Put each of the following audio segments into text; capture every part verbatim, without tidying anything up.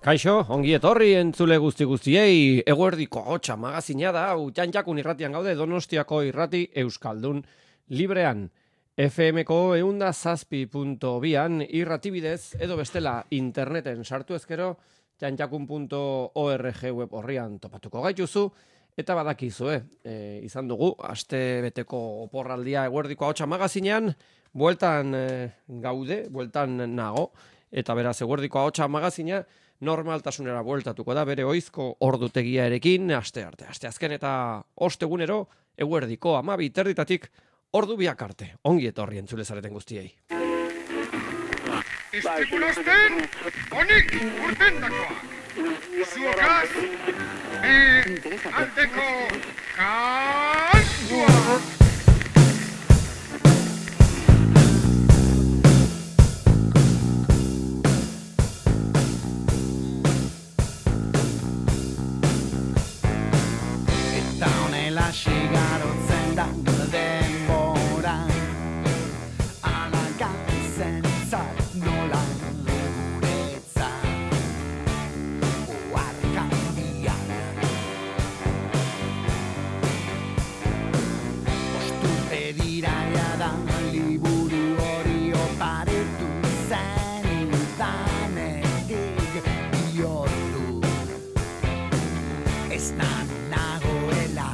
Kaixo, ongi etorri entzule guzti guztiei, eguerdiko ahotsa magazina da, hau Jantjakun irratian gaude, Donostiako irrati euskaldun librean. F M-ko eunda zazpi punto bian irratibidez edo bestela interneten sartu ezkero, jantjakun punto org web horrian topatuko gaituzu, eta badakizue, e, izan dugu, aste beteko oporraldia eguerdiko ahotsa magazinean, bueltan e, gaude, bueltan nago, eta beraz eguerdiko ahotsa magazina, normaltasunera bueltatuko da bere ohizko ordutegiarekin aste arte. Aste azken eta ostegunero eguerdiko hamabi terditatik ordu biak arte. Ongi etorri entzule zareten guztiei. Estimulazten, honik urtendakoak. Zuokaz, e, aldeko kantua. Igarotzen da denbora ala gaizentzat nola guretzat oarkandian osturte diraia da liburu hori oparetu zen idanetik bihottu ez nagoela.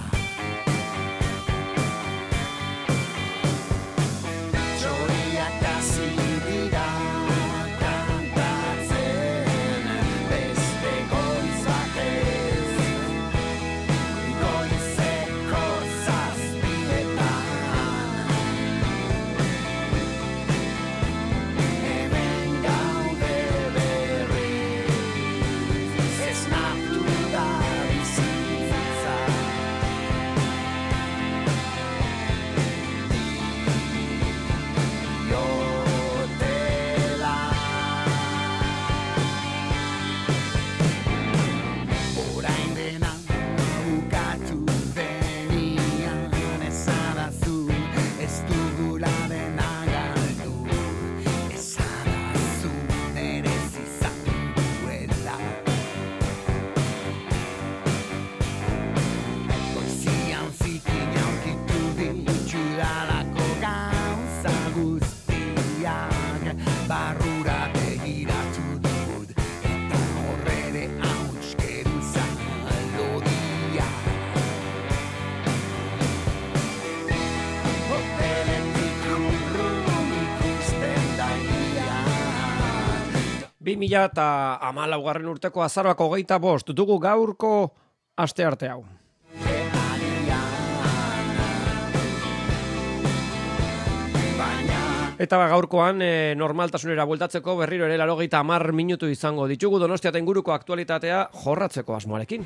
bi mila eta hamalaugarren urteko azaroak hogeita bost dugu gaurko aste arte hau. Eta gaurkoan e, normaltasunera bueltatzeko berriro ere laurogeita hamar minutu izango ditugu Donostia eta inguruko aktualitatea jorratzeko asmoarekin.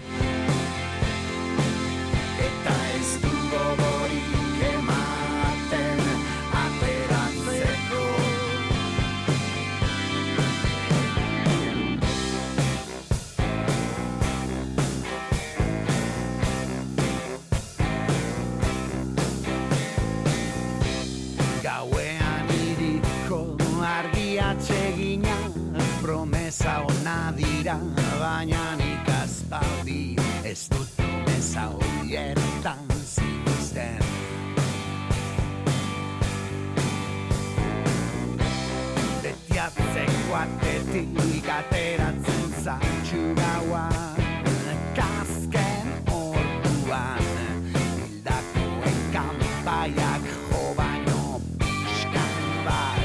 Promesa ona dira, baina nik aspaldi ez dut promesa horietan zituzten. Betiatzeko atetik ateratzen zaitxu gaua, kasken orduan, hildakoen kanpaiak jo baino pixkan bat.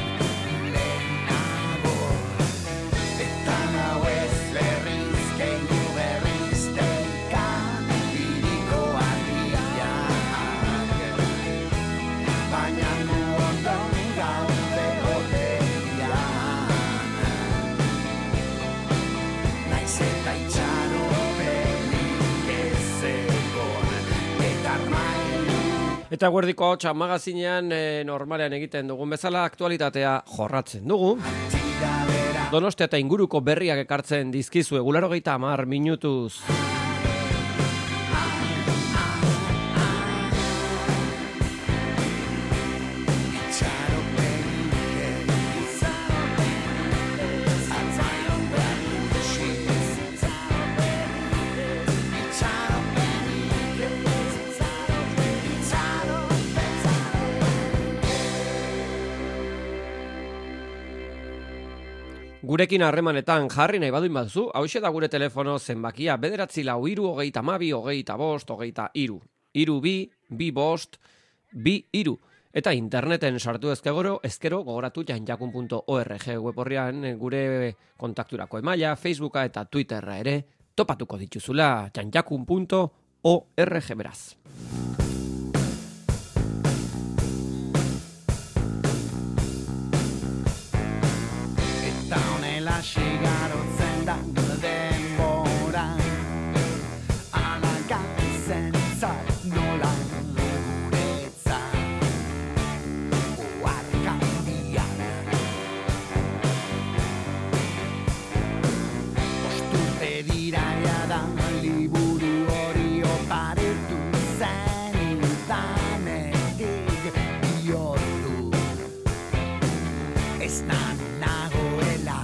Eta eguerdiko ahotsa magazinean e, normalean egiten dugun bezala aktualitatea jorratzen dugu. Donostia eta inguruko berriak ekartzen dizkizu laurogeita hamar minutuz. Gurekin harremanetan jarri nahi baduin baduzu, hauxe da gure telefono zenbakia bederatzi lau hiru hogeita hamabi hogeita bost hogeita hiru. Hiru bi, bi bost, bi hiru. Eta interneten sartu ezkegoro, ezkero gogoratu janjakun punto org web horrian gure kontakturako emaila, Facebooka eta Twitterra ere topatuko dituzula janjakun punto org beraz. Sigarotzen da denbora alagatzen zait nola guretzat oarkaldian osturte dira da liburu hori oparetu zen idanetik bihurtu ez nagoela.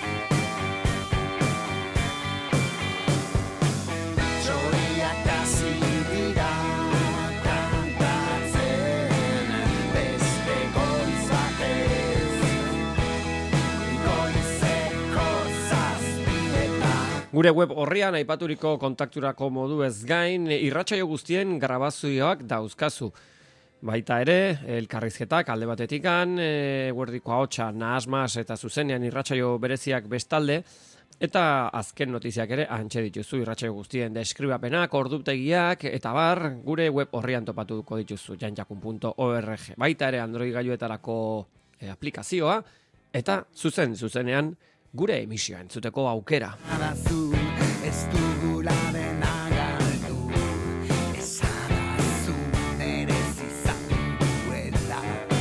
Gure web horrian aipaturiko kontakturako modu ez gain, irratsaio guztien grabazioak dauzkazu. Baita ere, elkarrizketak alde batetikan, e, guerdiko ahotsa nahasmas eta zuzenean irratsaio bereziak bestalde, eta azken notiziak ere hantxe dituzu irratsaio guztien deskribapenak, ordutegiak, eta bar, gure web horrian topatuko dituzu, janjakun punto org. Baita ere Android gailuetarako e, aplikazioa, eta zuzen zuzenean, gure emisioa entzuteko aukera. Arazu, ez dugula dena galdu, esadazu nerez izan duela.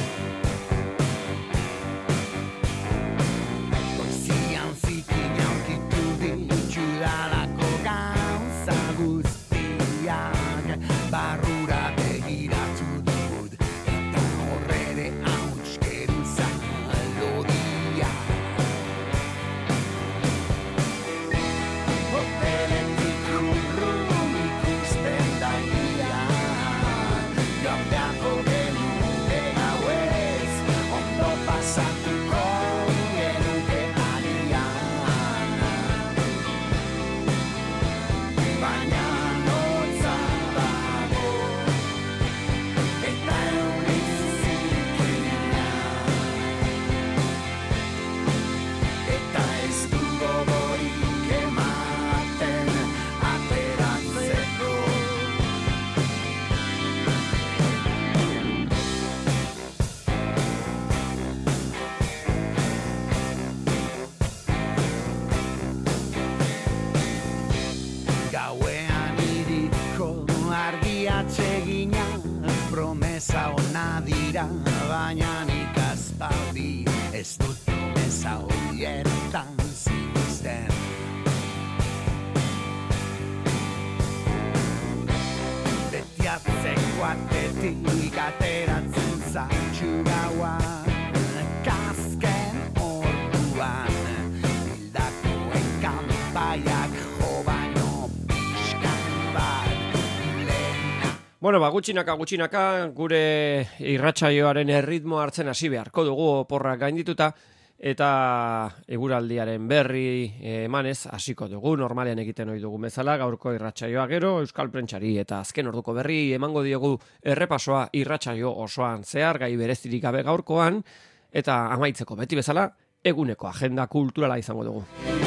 Goizian zikin aurkitu ditudalako gauza guztiak, barrura begiratu dut, eta horrere hauts geruza lodia. Promesa ona dira, baina nik aspaldi ez dut promesa horietan sinesten. Beti atzeko atetik ateratzen zaitxu gaua, kasken orduan hildakoen kanpaiak jo baino pixkan bat. Bueno, ba, gutxinaka, gutxinaka, gure irratsaioaren erritmo hartzen hasi beharko dugu oporrak gaindituta, eta eguraldiaren berri emanez hasiko dugu, normalean egiten ohi dugu bezala, gaurko irratsaioa gero, Euskal Prentsari eta azken orduko berri emango diogu errepasoa irratsaio osoan zehar, gai berezirik gabe gaurkoan, eta amaitzeko beti bezala, eguneko agenda kulturala izango dugu.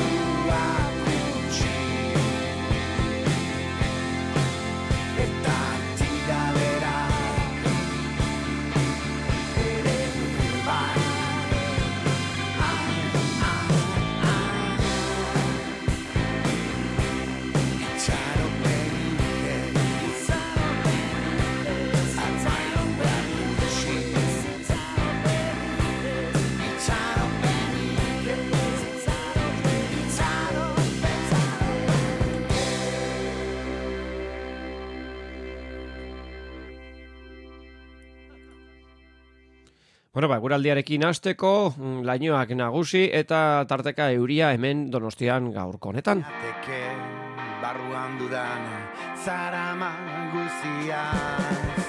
Bueno, ba, guraldiarekin hasteko, lainoak nagusi eta tarteka euria hemen Donostian gaurko honetan. Barruan dudan zarama guziaz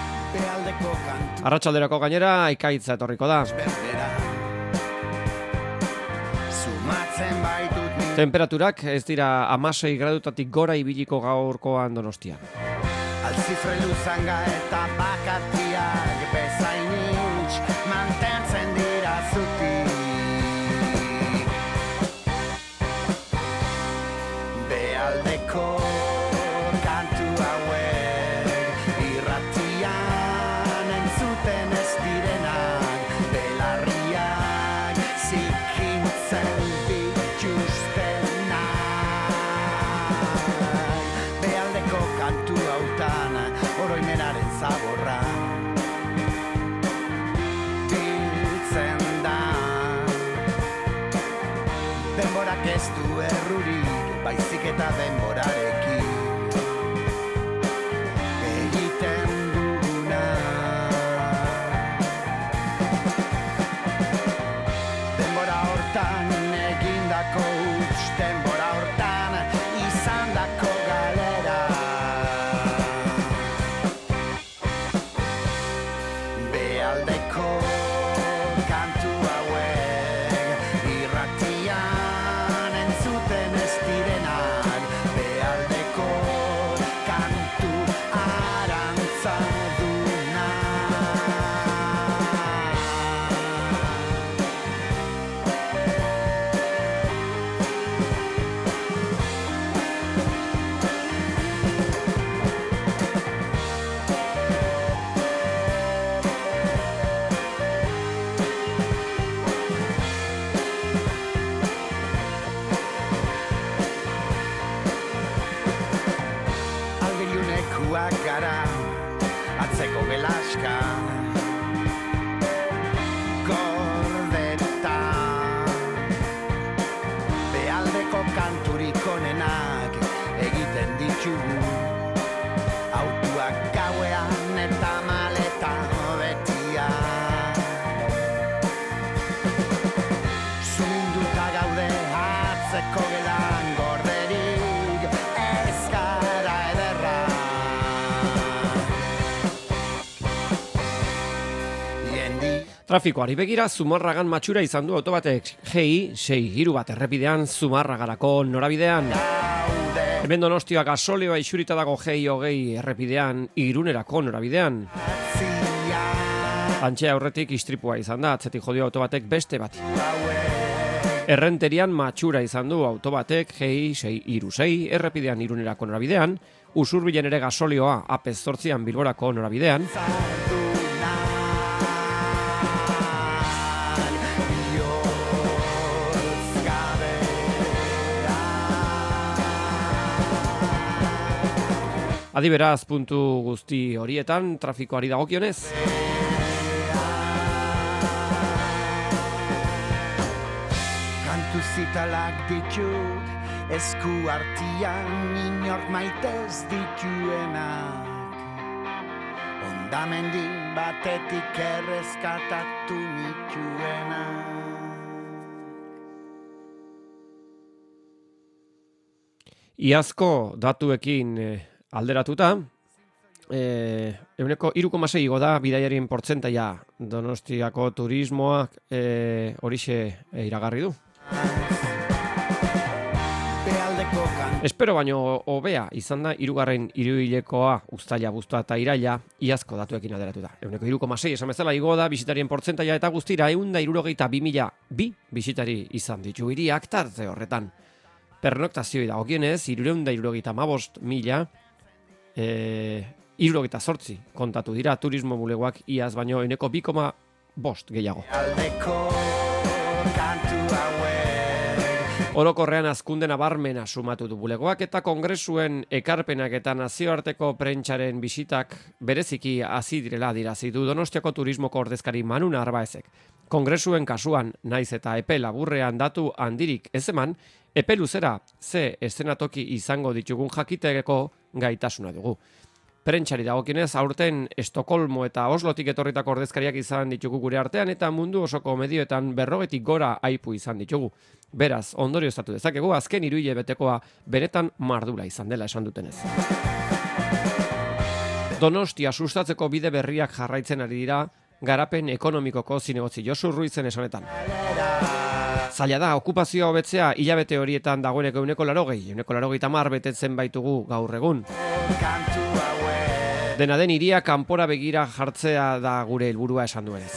Bealdeko kantu Arratsalderako gainera ikaitza etorriko da. Berbera Bilatzen baitut ni. Temperaturak ez dira hamasei gradutatik gora ibiliko gaurkoan Donostian. Alzifre luzanga eta bakatiak bezain itx mantentzen dira zutik. Bealdeko kantu hauek irratian entzuten ez direnak, belarriak zikintzen dituztenak. Bealdeko kantu hautan oroimenaren zaborra biltzen da. Denborak ez du errurik, baizik eta denborarekin egiten duguna. Denbora hortan egindako huts, denbora hortan izandako galera. Bealdeko kantu hauek irratian entzuten ez direnak, bealdeko kantu arantzaduna. Aldirunekuak gara, atzeko gelaska gordeta. Bealdeko kanturik onenak egiten ditugu, autuak gauean eta maleta betia. Zuminduta gaude atzeko gelan gorderik ez gara ederra. Jendi Trafikoari begira, Zumarragan matxura izan du autobatek G I sei hiru bat errepidean Zumarragarako norabidean. daude Hemen Donostia gasolioa isurita dago G I hogei errepidean Irunerako norabidean. zia Antxe aurretik istripua izan da, atzetik jodio autobatek beste bati. hauek. Errenterian matxura izan du autobatek G I sei hiru sei errepidean Irunerako norabidean, Usurbilen ere gasolioa A P zortzian Bilborako norabidean, adiberaz puntu guzti horietan trafikoari dagokionez. Kantu zitalak ditut, esku artian inork maitez dituenak. Ondamendi batetik erreskatatu nituenak. Iazko datuekin eh, alderatuta, eh, euneko hiru koma sei igo da bidaiarien portzentaia Donostiako turismoak eh, horixe eh, iragarri du. Bealdeko kantu Espero baino hobea izan da hirugarren hiruhilekoa uztaila, abuztua eta iraila iazko datuekin alderatuta. Euneko hiru koma sei esan bezala igo da bisitarien portzentaia eta guztira ehun eta hirurogeita bi mila bi bisitari izan ditu hiriak tarte horretan. Pernoktazioei dagokienez, hirurehun eta hirurogeita hamabost mila eh, hirurogeita zortzi kontatu dira turismo bulegoak iaz baino ehuneko bi koma bost gehiago. Bealdeko kantu hauek. Orokorrean hazkunde nabarmena sumatu du bulegoak eta kongresuen ekarpenak eta nazioarteko prentsaren bisitak bereziki hasi direla adierazi du Donostiako turismoko ordezkari Manu Narbaezek. Kongresuen kasuan, naiz eta epe laburrean datu handirik ez eman, epe luzera ze eszenatoki izango ditugun jakiteko gaitasuna dugu. Prentsari dagokionez, aurten Estokolmo eta Oslotik etorritako ordezkariak izan ditugu gure artean eta mundu osoko medioetan berrogetik gora aipu izan ditugu. Beraz, ondorio estatu dezakegu, azken hiruhile betekoa benetan mardula izan dela esan dutenez. Donostia sustatzeko bide berriak jarraitzen ari dira garapen ekonomikoko zinegotzi Josu Ruizen esanetan. Zaila da, okupazioa hobetzea hilabete horietan dagoeneko euneko larogei, euneko larogei tamar betetzen baitugu gaur egun. Dena den hiria kanpora begira jartzea da gure helburua esan duenez.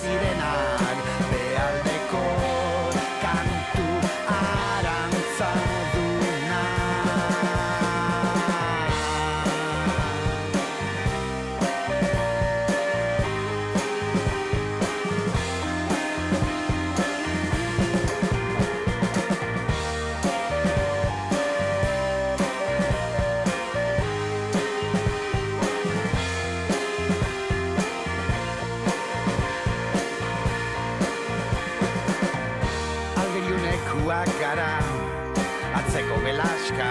Gara, atzeko gelaska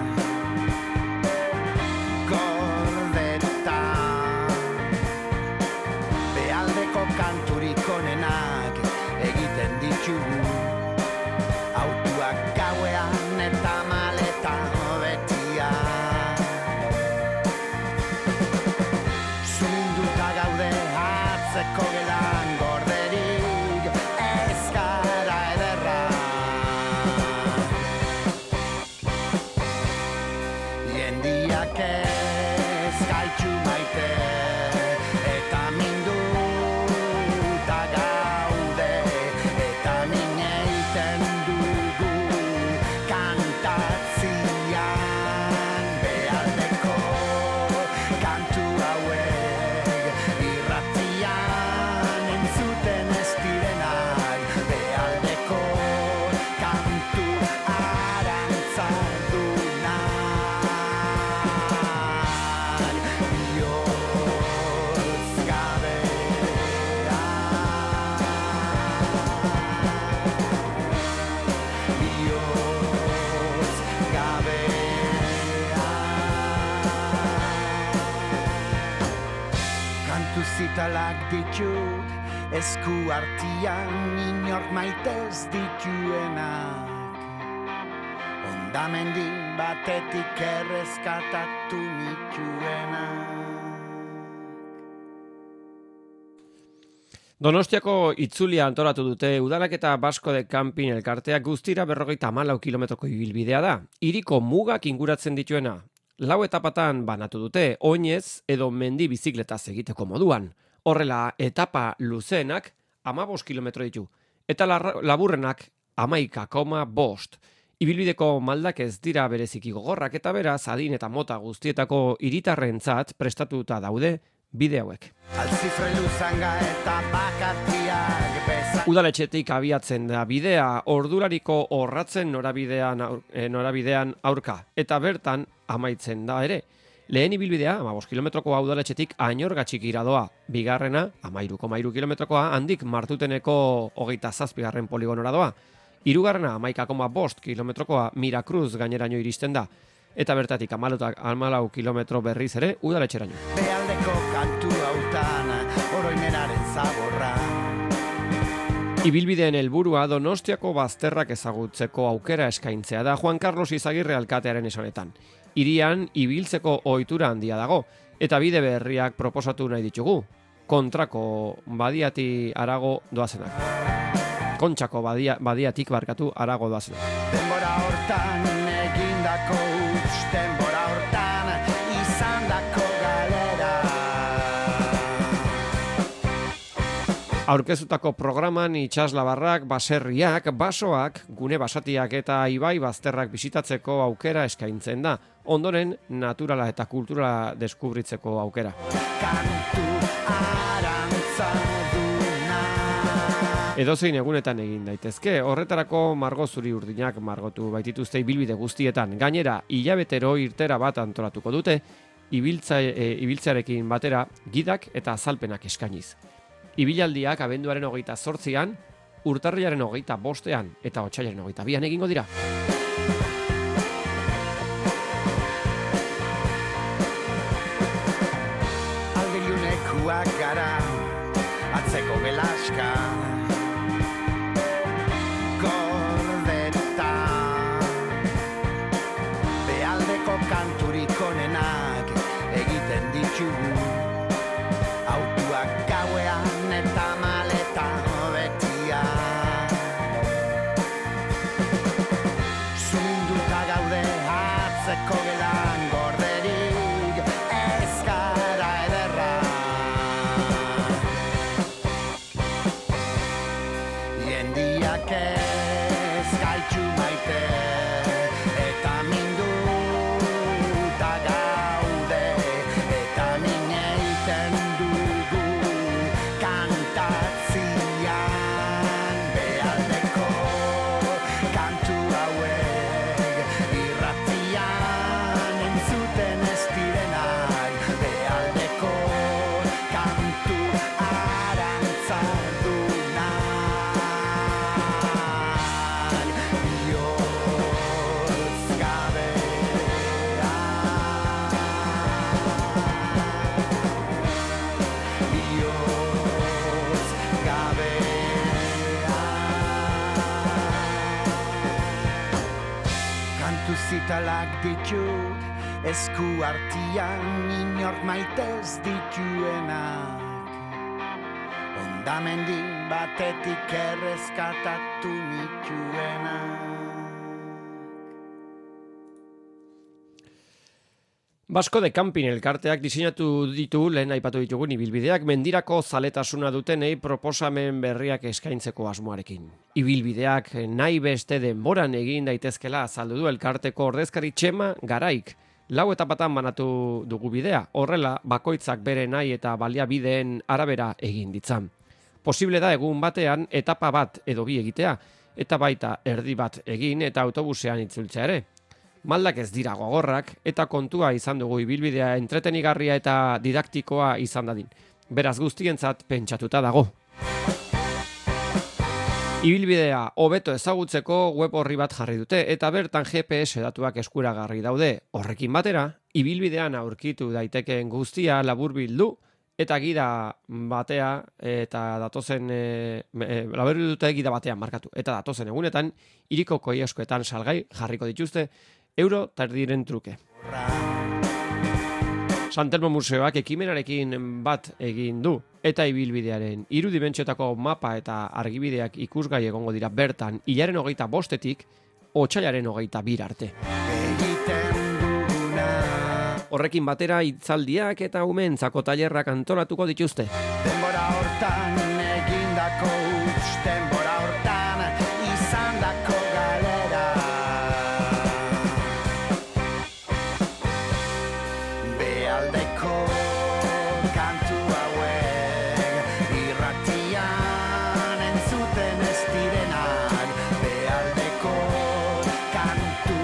gordeta bealdeko kanturik onenak egiten ditugu autuak gauean eta maleta betia zuminduta gaude atzeko gelan gorderik ez gara ederra. Zitalak ditut, esku artian inork maitez dituenak ondamendi batetik erreskatatu nituenak. Donostiako itzulia antolatu dute Udalak eta Basko de Camping elkarteak guztira berrogeita hamalau kilometroko ibilbidea da. Hiriko mugak inguratzen dituena. Lau etapatan banatu dute, oinez edo mendi bizikletaz egiteko moduan. Horrela, etapa luzeenak hamabost kilometro ditu, eta laburrenak hamaika koma bost. Ibilbideko maldak ez dira bereziki gogorrak eta beraz, adin eta mota guztietako hiritarrentzat prestatuta daude bide hauek. Udaletxetik abiatzen da bidea, ordulariko orratzen norabidean, eh, norabidean aurka, eta bertan amaitzen da ere. Lehen ibilbidea, hamabost kilometrokoa udaletxetik Añorgatxikira doa, bigarrena, hamairu koma hiru kilometrokoa, handik Martuteneko hogeita zazpigarren poligonora doa, hirugarrena hamaika koma bost kilometrokoa Mirakruz gaineraino iristen da, eta bertatik hamalau kilometro berriz ere udaletxeraino. Bealdeko kantu hautan, oroimenaren zaborra. Ibilbideen helburua Donostiako bazterrak ezagutzeko aukera eskaintzea da Juan Carlos Izagirre alkatearen esanetan. Hirian ibiltzeko ohitura handia dago, eta bide berriak proposatu nahi ditugu. Kontrako badiati arago doazenak. Kontxako badia, badiatik barkatu arago doazenak. Denbora hortan egindako huts, denbora hortan izandako galera. Aurkezutako programan itsaslabarrak, baserriak, basoak, gune basatiak eta ibai bazterrak bisitatzeko aukera eskaintzen da. Ondoren, naturala eta kulturala deskubritzeko aukera. Kantu arantzaduna. Edozein egunetan egin daitezke, horretarako margo zuri urdinak margotu baitituzte ibilbide guztietan. Gainera, hilabetero irtera bat antolatuko dute, ibiltza, e, ibiltzearekin batera gidak eta azalpenak eskainiz. Ibilaldiak abenduaren hogeita zortzian, urtarrilaren hogeita bostean eta otsailaren hogeita bian egingo dira. Algeriunekuak gara, atzeko gelaska, gordeta, bealdeko kanturik onenak egiten ditugu, autuak gauean eta maleta betia. brutalak ditut, esku artian inor maitez dituenak. Ondamendi batetik erreskatatu nituenak. Basko de Campin elkarteak diseinatu ditu lehen aipatu ditugun ibilbideak mendirako zaletasuna dutenei proposamen berriak eskaintzeko asmoarekin. Ibilbideak nahi beste denboran egin daitezkela azaldu du elkarteko ordezkari Txema Garaik. Lau etapatan banatu dugu bidea, horrela bakoitzak bere nahi eta baliabideen arabera egin ditzan. Posible da egun batean etapa bat edo bi egitea, eta baita erdi bat egin eta autobusean itzultzea ere. Maldak ez dira gogorrak eta kontua izan dugu ibilbidea entretenigarria eta didaktikoa izan dadin. Beraz guztientzat pentsatuta dago. Ibilbidea hobeto ezagutzeko web orri bat jarri dute eta bertan G P S datuak eskuragarri daude. Horrekin batera, ibilbidean aurkitu daitekeen guztia laburbildu eta gida batea eta datozen e, e, laburbildu dute gida batean markatu. Eta datozen egunetan hiriko kioskoetan salgai jarriko dituzte euro tardiren truke. San Telmo Museoak ekimenarekin bat egin du eta ibilbidearen hiru dimentsiotako mapa eta argibideak ikusgai egongo dira bertan hilaren hogeita bostetik otsailaren hogeita bir arte. Horrekin batera hitzaldiak eta umeentzako tailerrak antolatuko dituzte. Denbora hortan egindako huts, denbora hortan izandako galera. Bealdeko kantu hauek irratian entzuten ez direnak. Bealdeko kantu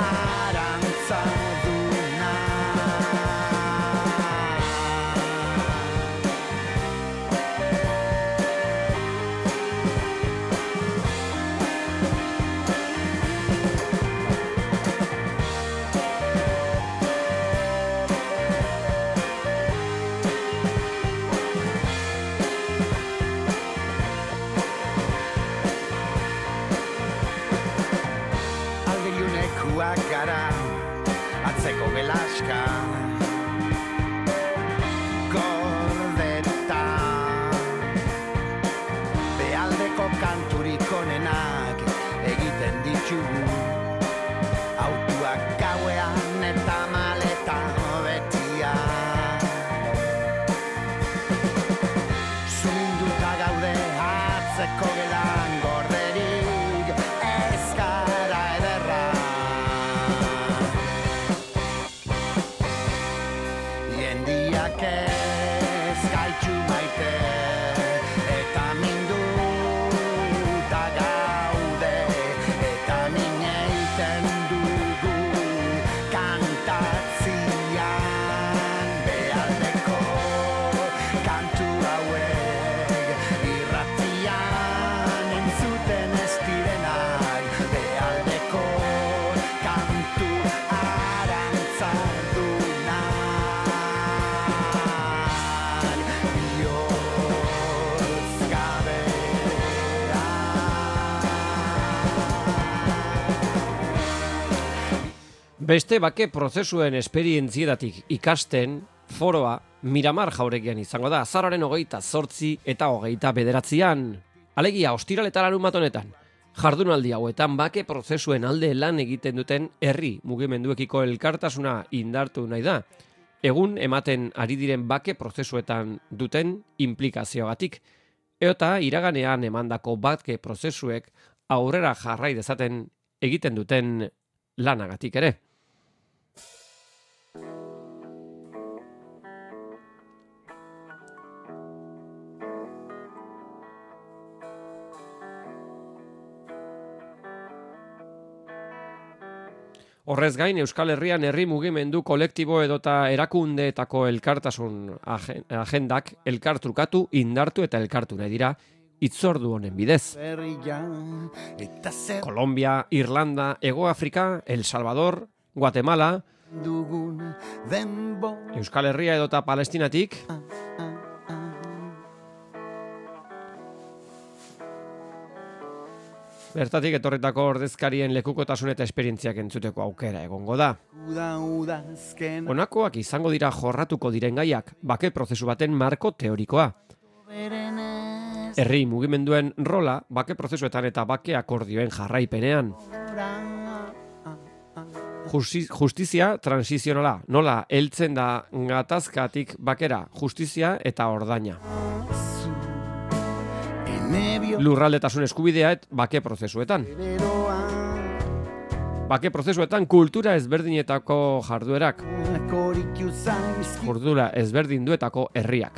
gara atzeko gelaska gordeta bealdeko kanturik onenak egiten ditugu autuak gauean eta maleta betia zuminduta gaude atzeko gelan gorderik ez gara ederra. Ez gaitu maite eta minduta gaude eta min egiten dugu kantatzian bealdeko kantu hauek irratian entzuten ez direnak bealdeko kantu arantzadunak. Beste bake prozesuen esperientzietatik ikasten foroa Miramar Jauregian izango da azaroaren hogeita zortzi eta hogeita bederatzian. Alegia ostiraleta larunbat honetan. Jardunaldi hauetan bake prozesuen alde lan egiten duten herri mugimenduekiko elkartasuna indartu nahi da. Egun ematen ari diren bake prozesuetan duten implikazioagatik. Eta iraganean emandako bake prozesuek aurrera jarrai dezaten egiten duten lanagatik ere. Horrez gain, Euskal Herrian herri mugimendu kolektibo edota erakundeetako elkartasun agendak elkartrukatu, indartu eta elkartu nahi dira hitzordu honen bidez. Kolombia, Irlanda, Hego Afrika, El Salvador, Guatemala, Euskal Herria edota Palestinatik, Bertatik etorritako ordezkarien lekukotasun eta esperientziak entzuteko aukera egongo da. Honakoak izango dira jorratuko diren gaiak, bake prozesu baten marko teorikoa. Herri mugimenduen rola, bake prozesuetan eta bake akordioen jarraipenean. Justizia transizionala, nola heltzen da gatazkatik bakera, justizia eta ordaina. Lurraldetasun eskubideat bake prozesuetan. Bake prozesuetan kultura ezberdinetako jarduerak. Kultura ezberdinduetako herriak.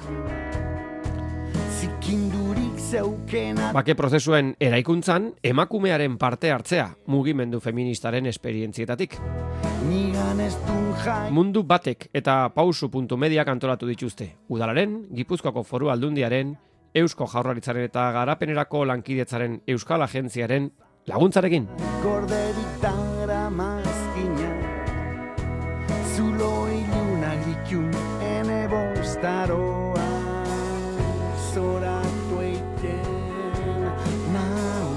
Bake prozesuen eraikuntzan emakumearen parte hartzea mugimendu feministaren esperientzietatik. Mundu batek eta pausu puntu mediak antolatu dituzte. Udalaren, Gipuzkoako Foru Aldundiaren, Eusko Jaurlaritzaren eta Garapenerako Lankidetzaren Euskal Agentziaren laguntzarekin. Gorderitara mazkina, zulo ilunak ditun ene bostaroa, zoratu eiten nau,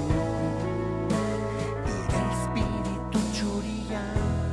ire espiritu txuria.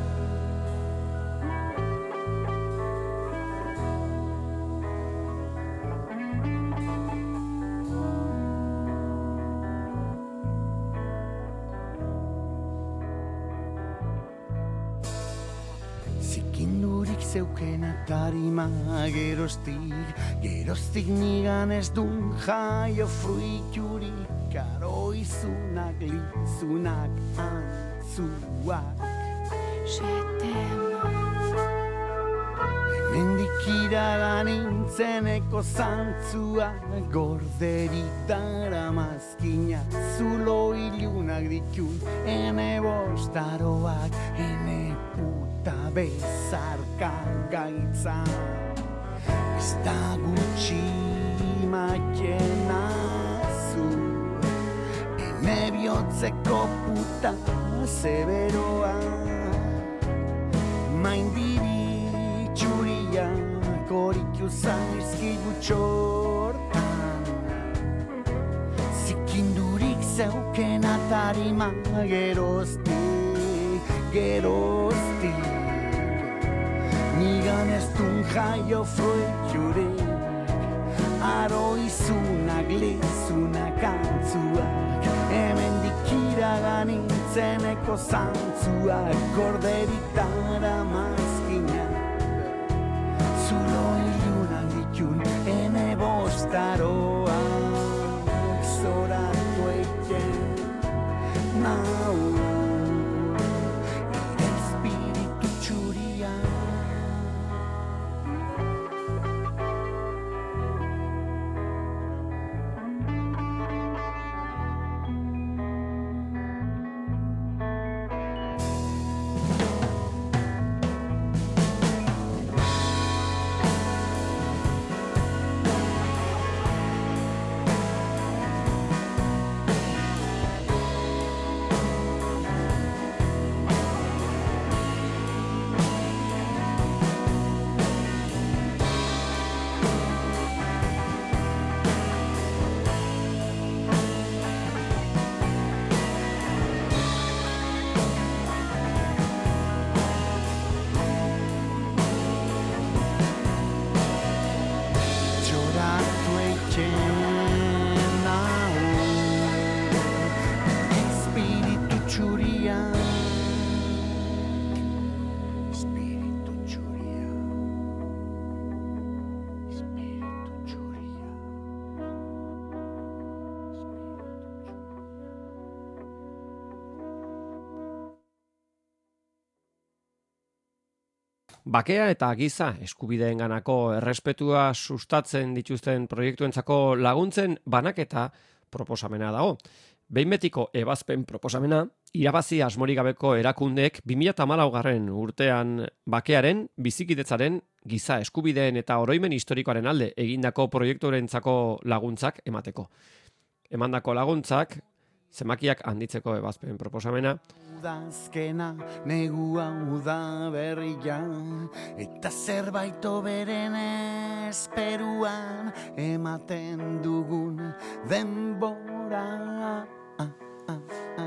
Zikindurik zeukena tarima geroztik, geroztik nigan ez dun jaio fruiturik, karoizunak, lizunak, antzuak. Hemendik iragan intzeneko zantzua, gorderitara mazkina, zulo ilunak ditun, ene bostaroak, ene puta bezarka gaitza. Ez da gutxi maienazu, ene bihotzeko puta zeberoa, maindiri txuria, korikiu zaizkigu txortan. Zikindurik zeuken atarima geroztik, geroztik. Nigan ez dun jaio fruiturik, aroizunak, lizunak, antzuak, hemendik iragan intzeneko zantzuak, gorderitara mazkina, zulo ilunak ditun ene bostaroak, zoratu eiten nau. Bakea eta giza eskubideenganako errespetua sustatzen dituzten proiektuentzako laguntzen banaketa proposamena dago. Behin betiko ebazpen proposamena, irabazi asmorik gabeko erakundeek bi mila hamalaugarren urtean bakearen, bizikidetzaren, giza eskubideen eta oroimen historikoaren alde egindako proiekturentzako laguntzak emateko. Emandako laguntzak, zemakiak handitzeko ebazpen proposamena, Udazkena, negua uda berria, eta zerbait beren esperuan ematen dugun denbora. Ah, ah, ah.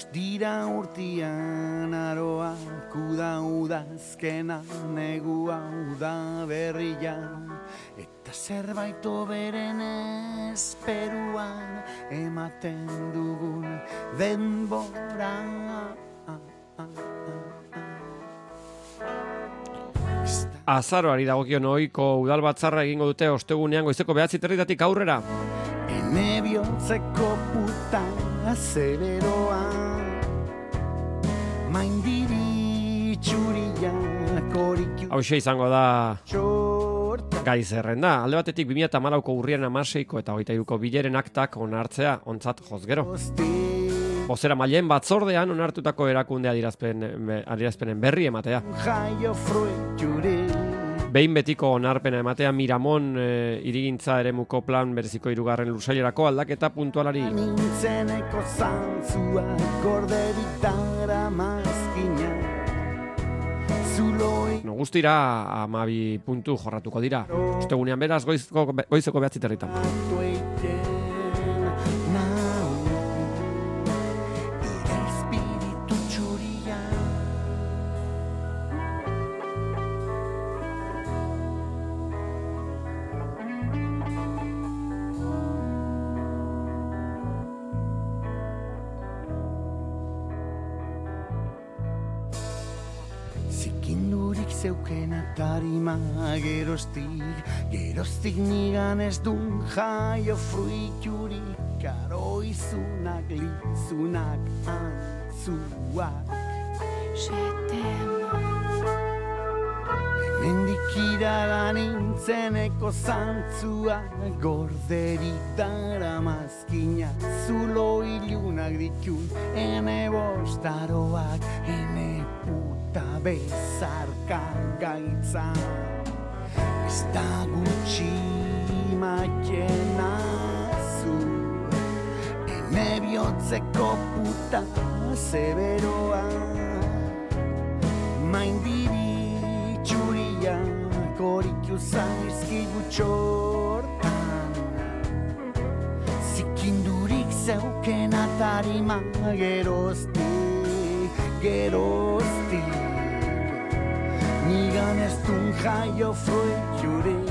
dira urtian aroak uda udazkena negua uda berria eta zerbait beren esperuan ematen dugun denbora. Azaroari dagokion ohiko udal batzarra egingo dute ostegunean goizeko bederatzi territatik aurrera. Ene bihotzeko puta zeberoa maindiri txuria korikiu. Hauxe izango da Txorta gai zerrenda. Alde batetik bi mila hamalauko urriaren hamaseiko eta hogeita hiruko bileren aktak onartzea ontzat joz gero. Bozera mailen batzordean onartutako erakundea adierazpen, adierazpenen berri ematea. jaio fruituri Behin betiko onarpena ematea Miramon e, irigintza eremuko plan bereziko hirugarren lursailerako aldaketa puntualari. nintzeneko zantzua gorderitara mazkina zuloi No, guztira amabi puntu jorratuko dira. Ostegunean beraz goizko, goizeko behatzi territan. atueiten nau ire espiritu txuria. Zikindurik zeuken atarima geroztik, geroztik nigan ez dun jaio fruiturik, aroizunak, lizunak, antzuak. Hemendik iragan nintzeneko zantzua, gorderitara mazkina, zulo ilunak ditun, ene bostaroak, ene puta bezarka gaitza. Ez da gutxi maienazu, ene bihotzeko puta zeberoa, maindiri txuria korikiu zaizkigu txortan. Zikindurik zeuken atarima geroztik, geroztik. Nigan ez dun jaio fruiturik,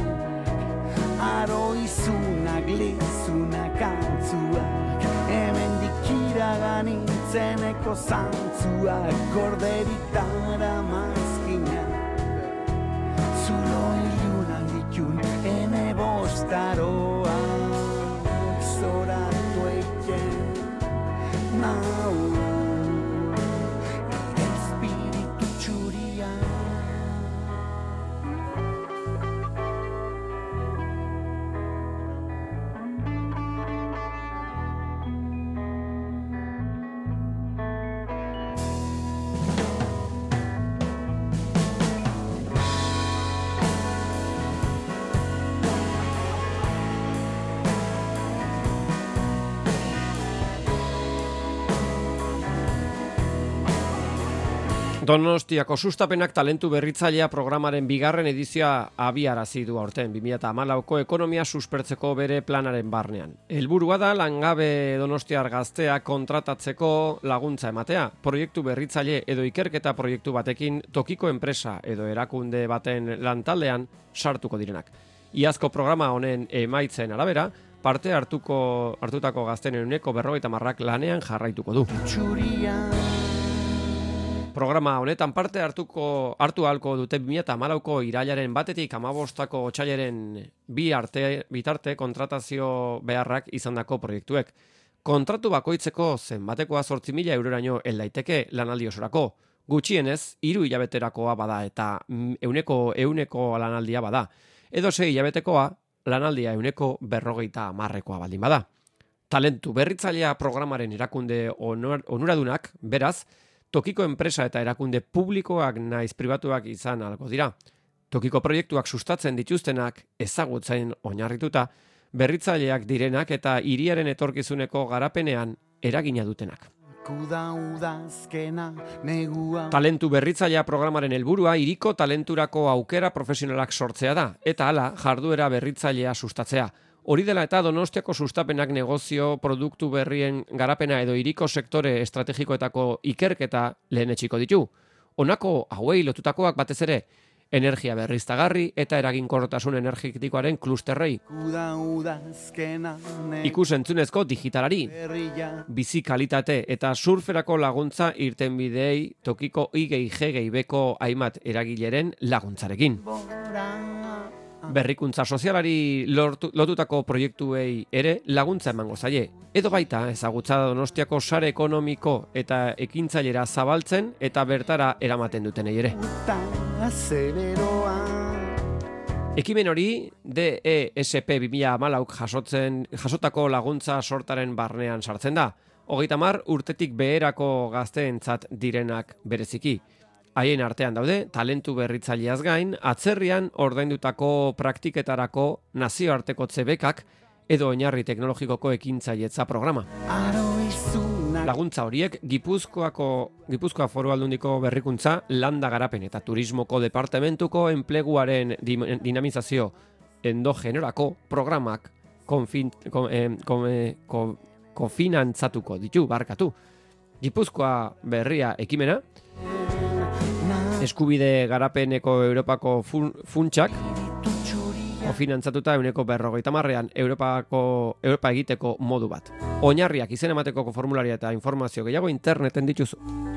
aroizunak, lizunak, antzuak. Hemendik iragan nintzeneko zantzuak, gorderitara mazkinak. Zulo ilunak ditun, ene bostaroak, zoratu eiken nau. Ire espiritu txuria. Donostiako sustapenak talentu berritzailea programaren bigarren edizioa abiarazi du aurten bi mila hamalauko ekonomia suspertzeko bere planaren barnean. Helburua da langabe donostiar gazteak kontratatzeko laguntza ematea. Proiektu berritzaile edo ikerketa proiektu batekin tokiko enpresa edo erakunde baten lantaldean sartuko direnak. Iazko programa honen emaitzen arabera, parte hartuko hartutako gazten ehuneko berrogeita hamarrak lanean jarraituko du. Txuria. Programa honetan parte hartuko hartu ahalko dute bi mila hamalauko irailaren batetik hamabostako otsailaren bi arte bitarte kontratazio beharrak izandako proiektuek. Kontratu bakoitzeko zenbatekoa zortzi mila euroraino hel daiteke lanaldi osorako. Gutxienez, hiru hilabeterakoa bada eta ehuneko ehuneko lanaldia bada. Edo sei hilabetekoa lanaldia ehuneko berrogeita hamarrekoa baldin bada. Talentu berritzailea programaren erakunde onur, onuradunak, beraz, tokiko enpresa eta erakunde publikoak naiz pribatuak izan alko dira. Tokiko proiektuak sustatzen dituztenak ezagutzen oinarrituta, berritzaileak direnak eta hiriaren etorkizuneko garapenean eragina dutenak. Talentu berritzailea programaren helburua hiriko talenturako aukera profesionalak sortzea da, eta hala jarduera berritzailea sustatzea. Hori dela eta Donostiako sustapenak negozio, produktu berrien garapena edo hiriko sektore estrategikoetako ikerketa lehenetsiko ditu. Honako hauei lotutakoak batez ere, energia berriztagarri eta eraginkortasun energetikoaren klusterrei. Ikus-entzunezko digitalari, bizi kalitate eta surferako laguntza irtenbideei tokiko I G I G beko hainbat eragileren laguntzarekin. Berrikuntza sozialari lortu, lotutako proiektuei ere laguntza emango zaie. Edo baita ezagutza Donostiako sare ekonomiko eta ekintzailera zabaltzen eta bertara eramaten dutenei ere. Ekimen hori D E S P bi mila hamalauk jasotzen jasotako laguntza sortaren barnean sartzen da. Hogeita hamar urtetik beherako gazteentzat direnak bereziki. Haien artean daude, talentu berritzaileaz gain, atzerrian ordaindutako praktiketarako nazioartekotze bekak edo oinarri teknologikoko ekintzailetza programa. Laguntza horiek Gipuzkoako Gipuzkoa Foru Aldundiko berrikuntza, landa garapen eta turismoko departamentuko enpleguaren dinamizazio endogenerako programak konfin, kon, eh, kon, eh, kon, konfinantzatuko ditu barkatu. Gipuzkoa berria ekimena, eskubide garapeneko Europako fun, funtsak finantzatuta euneko berrogeita marrean Europako, Europa egiteko modu bat. Oinarriak izen emateko formularia eta informazio gehiago interneten dituzu.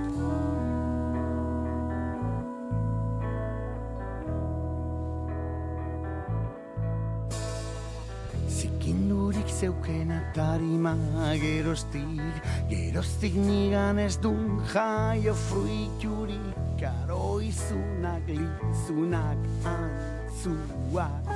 Zikindurik zeuken atarima geroztik, geroztik nigan ez dun jaio fruiturik, karoizunak, lizunak, antzuak.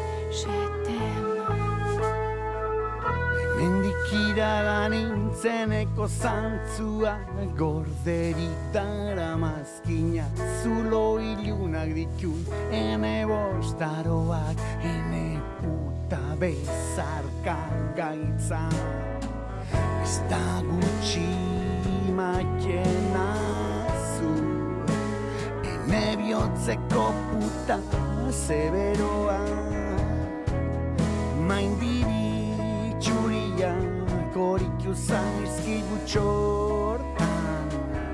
Mendikira nintzeneko zantzua, gorderik dara mazkina, zulo ilunak ditun, ene bostaroak, ene puta bezarkan gaitza. Ez da gutxi makena zu, ene bihotzeko puta zeberoa. Maindiri txuriak horiku zaizkigu txortan,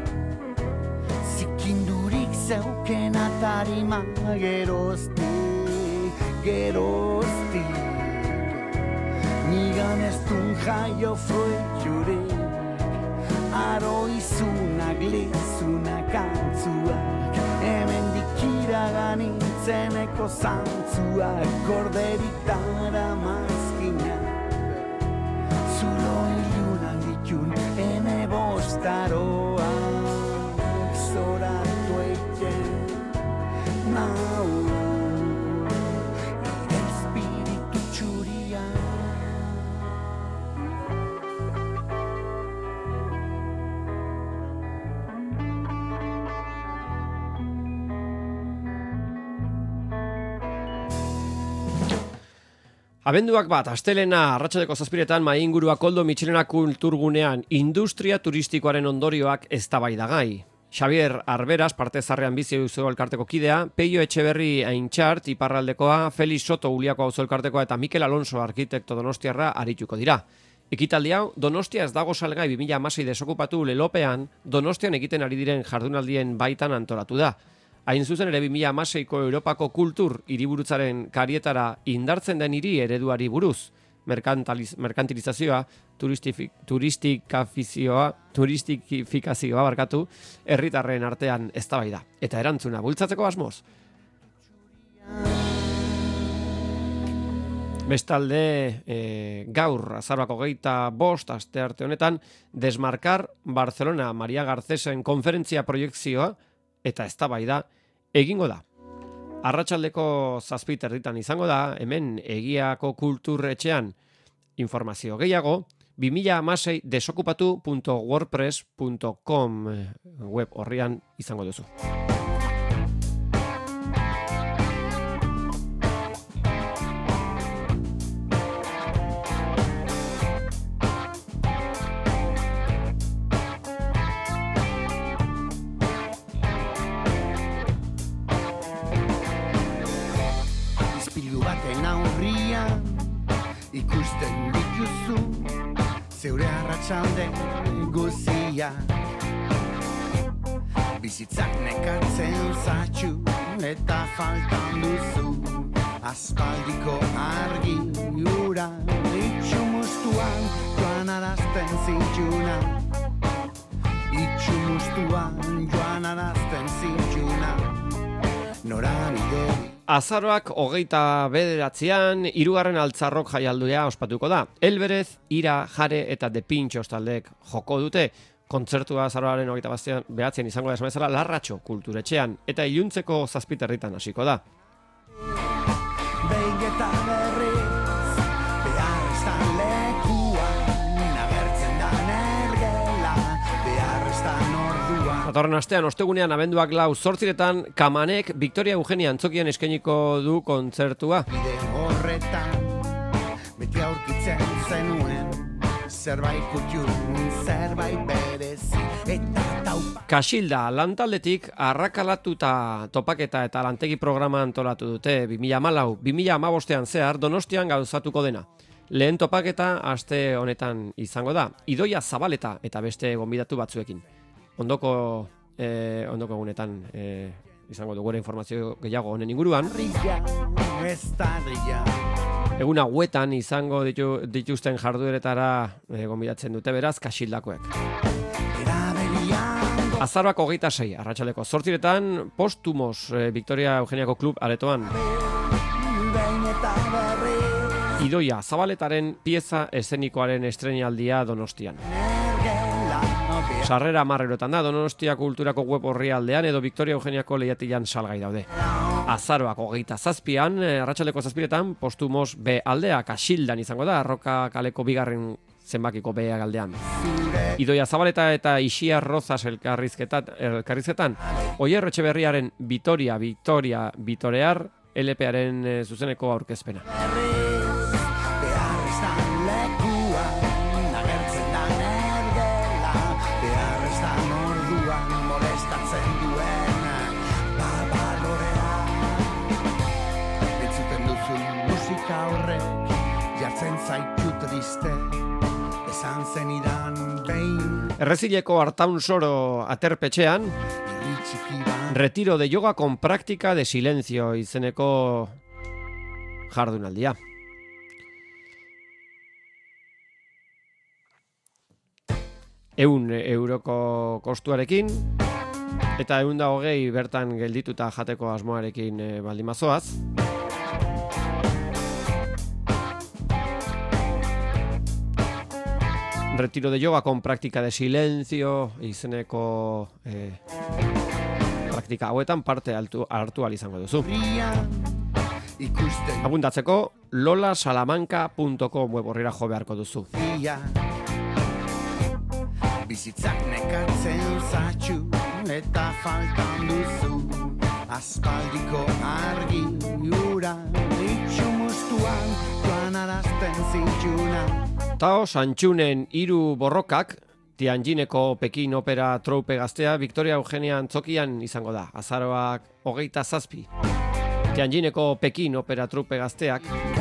zikindurik zeuken atarima geroztik, geroztik. Nigan ez dun jaio fruiturik, aroizunak, lizunak, antzuak, hemen dikiragan intzeneko zantzuak, gorderik dara mazkinak, zulo ilunak ditun, ene bostaroak, zoratu eiken, nau, ire espiritu txuriak. Abenduak bat, astelena arratsaldeko zazpiretan maingurua Koldo Mitxelena kulturgunean industria turistikoaren ondorioak eztabaidagai. Xavier Arberas, parte zarrean bizi auzo elkarteko kidea, Peio Etxeberri Aintxart, iparraldekoa, Felix Soto Uliako auzo elkartekoa eta Mikel Alonso arkitekto donostiarra arituko dira. Ekitaldi hau, Donostia ez dago salgai bi mila hamasei desokupatu lelopean, Donostian egiten ari diren jardunaldien baitan antolatu da. Hain zuzen ere bi mila hamaseiko Europako kultur hiriburutzaren karietara indartzen den hiri ereduari buruz, merkantilizazioa, turistikafizioa, turistifikazioa barkatu, herritarren artean eztabaida eta erantzuna bultzatzeko asmoz. Bestalde, e, gaur azaroako geita bost astearte honetan, Desmarkar Barcelona Maria Garcesen konferentzia proiektzioa eta eztabaida egingo da. Arratsaldeko zazpi erditan izango da, hemen Egiako kulturretxean informazio gehiago, bi mila hamasei desokupatu puntu wordpress puntu com web horrian izango duzu. ikusten dituzu zeure arratsalde guziak. Bizitzak nekatzen zatxu eta faltan duzu aspaldiko argi ura itxumustuan joan arazten zintxuna. Itxumustuan joan arazten zintxuna. Norabide. Azaroak hogeita bederatzean, hirugarren altzarrok jaialdia ospatuko da. Elberez, Ira, Jare eta The Pintxos taldek joko dute. Kontzertua azaroaren hogeita behatzean izango da esan bezala Larratxo kulturetxean eta iluntzeko zazpiterritan hasiko da. Behin eta berriz, beharreztan lekuan, agertzen da nergela, beharreztan orduan. Datorren astean, ostegunean abenduak lau zortziretan, Kamanek Victoria Eugenia Antzokian eskainiko du kontzertua. Bide horretan, beti aurkitzen zenuen, zerbait kutxun, zerbait berezi, eta taupa. Kaxilda, lantaldetik arrakalatuta topaketa eta lantegi programa antolatu dute bi mila hamalau bi mila hamabostean zehar Donostian gauzatuko dena. Lehen topaketa aste honetan izango da, Idoia Zabaleta eta beste gonbidatu batzuekin. Ondoko, eh, ondoko egunetan eh, izango dugu informazio gehiago honen inguruan. Rilla, ez da rilla. Egun hauetan izango ditu, dituzten jardueretara e, gonbidatzen dute beraz Kaxildakoek. Azaroak hogeita sei, arratsaleko zortziretan, Postumos e, Victoria Eugeniako klub aretoan. Idoia Zabaletaren pieza eszenikoaren estreinaldia Donostian. Sarrera marrerotan da, Donostia Kulturako web orrialdean edo Victoria Eugeniako lehiatilan salgai daude. Azaroak hogeita zazpian, arratsaleko zazpiretan, Postumos B aldea Kaxildan izango da, Arroka kaleko bigarren zenbakiko B aldean. Idoia Zabaleta eta Ixia Rozas elkarrizketan, elkarrizketan Oier Etxeberriaren Vitoria, Vitoria, Vitorear L P-aren e, zuzeneko aurkezpena. Errezileko Artaun Soro aterpetxean, Retiro de yoga con práctica de silencio izeneko jardunaldia. Eun euroko kostuarekin, eta eun da hogei bertan geldituta jateko asmoarekin e, baldimazoaz. Retiro de yoga con práctica de silencio izeneko eh, praktika hauetan parte hartu, hartu ahal izango duzu. Apuntatzeko lola salamanca punto com web orrira jo beharko duzu. Bizitzak nekatzen zatxu eta faltan duzu aspaldiko argi ura itxumustuan joan arazten zintxuna. Tao Santxunen hiru borrokak Tianjineko Pekin Opera Troupe gaztea Victoria Eugenia Antzokian izango da. Azaroak hogeita zazpi. Tianjineko Pekin Opera Troupe gazteak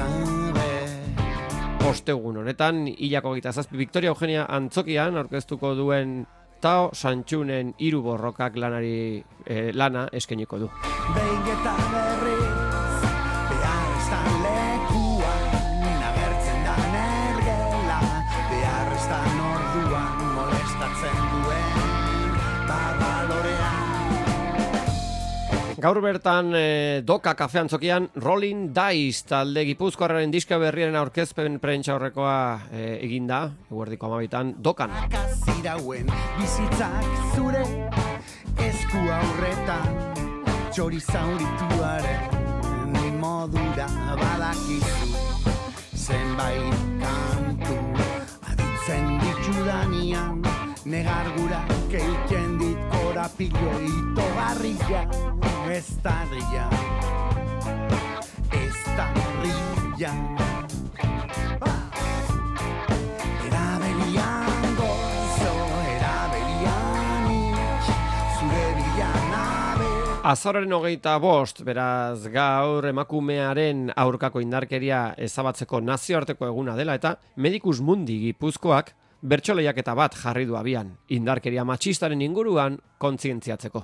ostegun honetan hilako hogeita zazpi Victoria Eugenia Antzokian aurkeztuko duen Tao Santxunen hiru borrokak lanari eh, lana eskainiko du. Beigeta berriz, beharreztan lekuan, agertzen da nergela, beharreztan orduan molestatzen duen babalorea. Gaur bertan eh, Doka Kafe Antzokian Rolling Dice talde Gipuzkoarraren diska berriaren aurkezpen prentsa horrekoa eh, eginda, eguerdiko amabitan, Dokan. Zirauen bizitzak zure esku aurretan, txori zaurituaren modura badakizu, zenbait kantu aditzen ditudanian, negargura keiten dit korapilo itogarria, ez tarria, ez tarria. Erabelian gozo, erabelian itx, zure bila nabe. Azaroaren hogeita bost, beraz gaur emakumearen aurkako indarkeria ezabatzeko nazioarteko eguna dela eta Medicus Mundi Gipuzkoak bertso lehiaketa bat jarri du abian, indarkeria matxistaren inguruan kontzientziatzeko.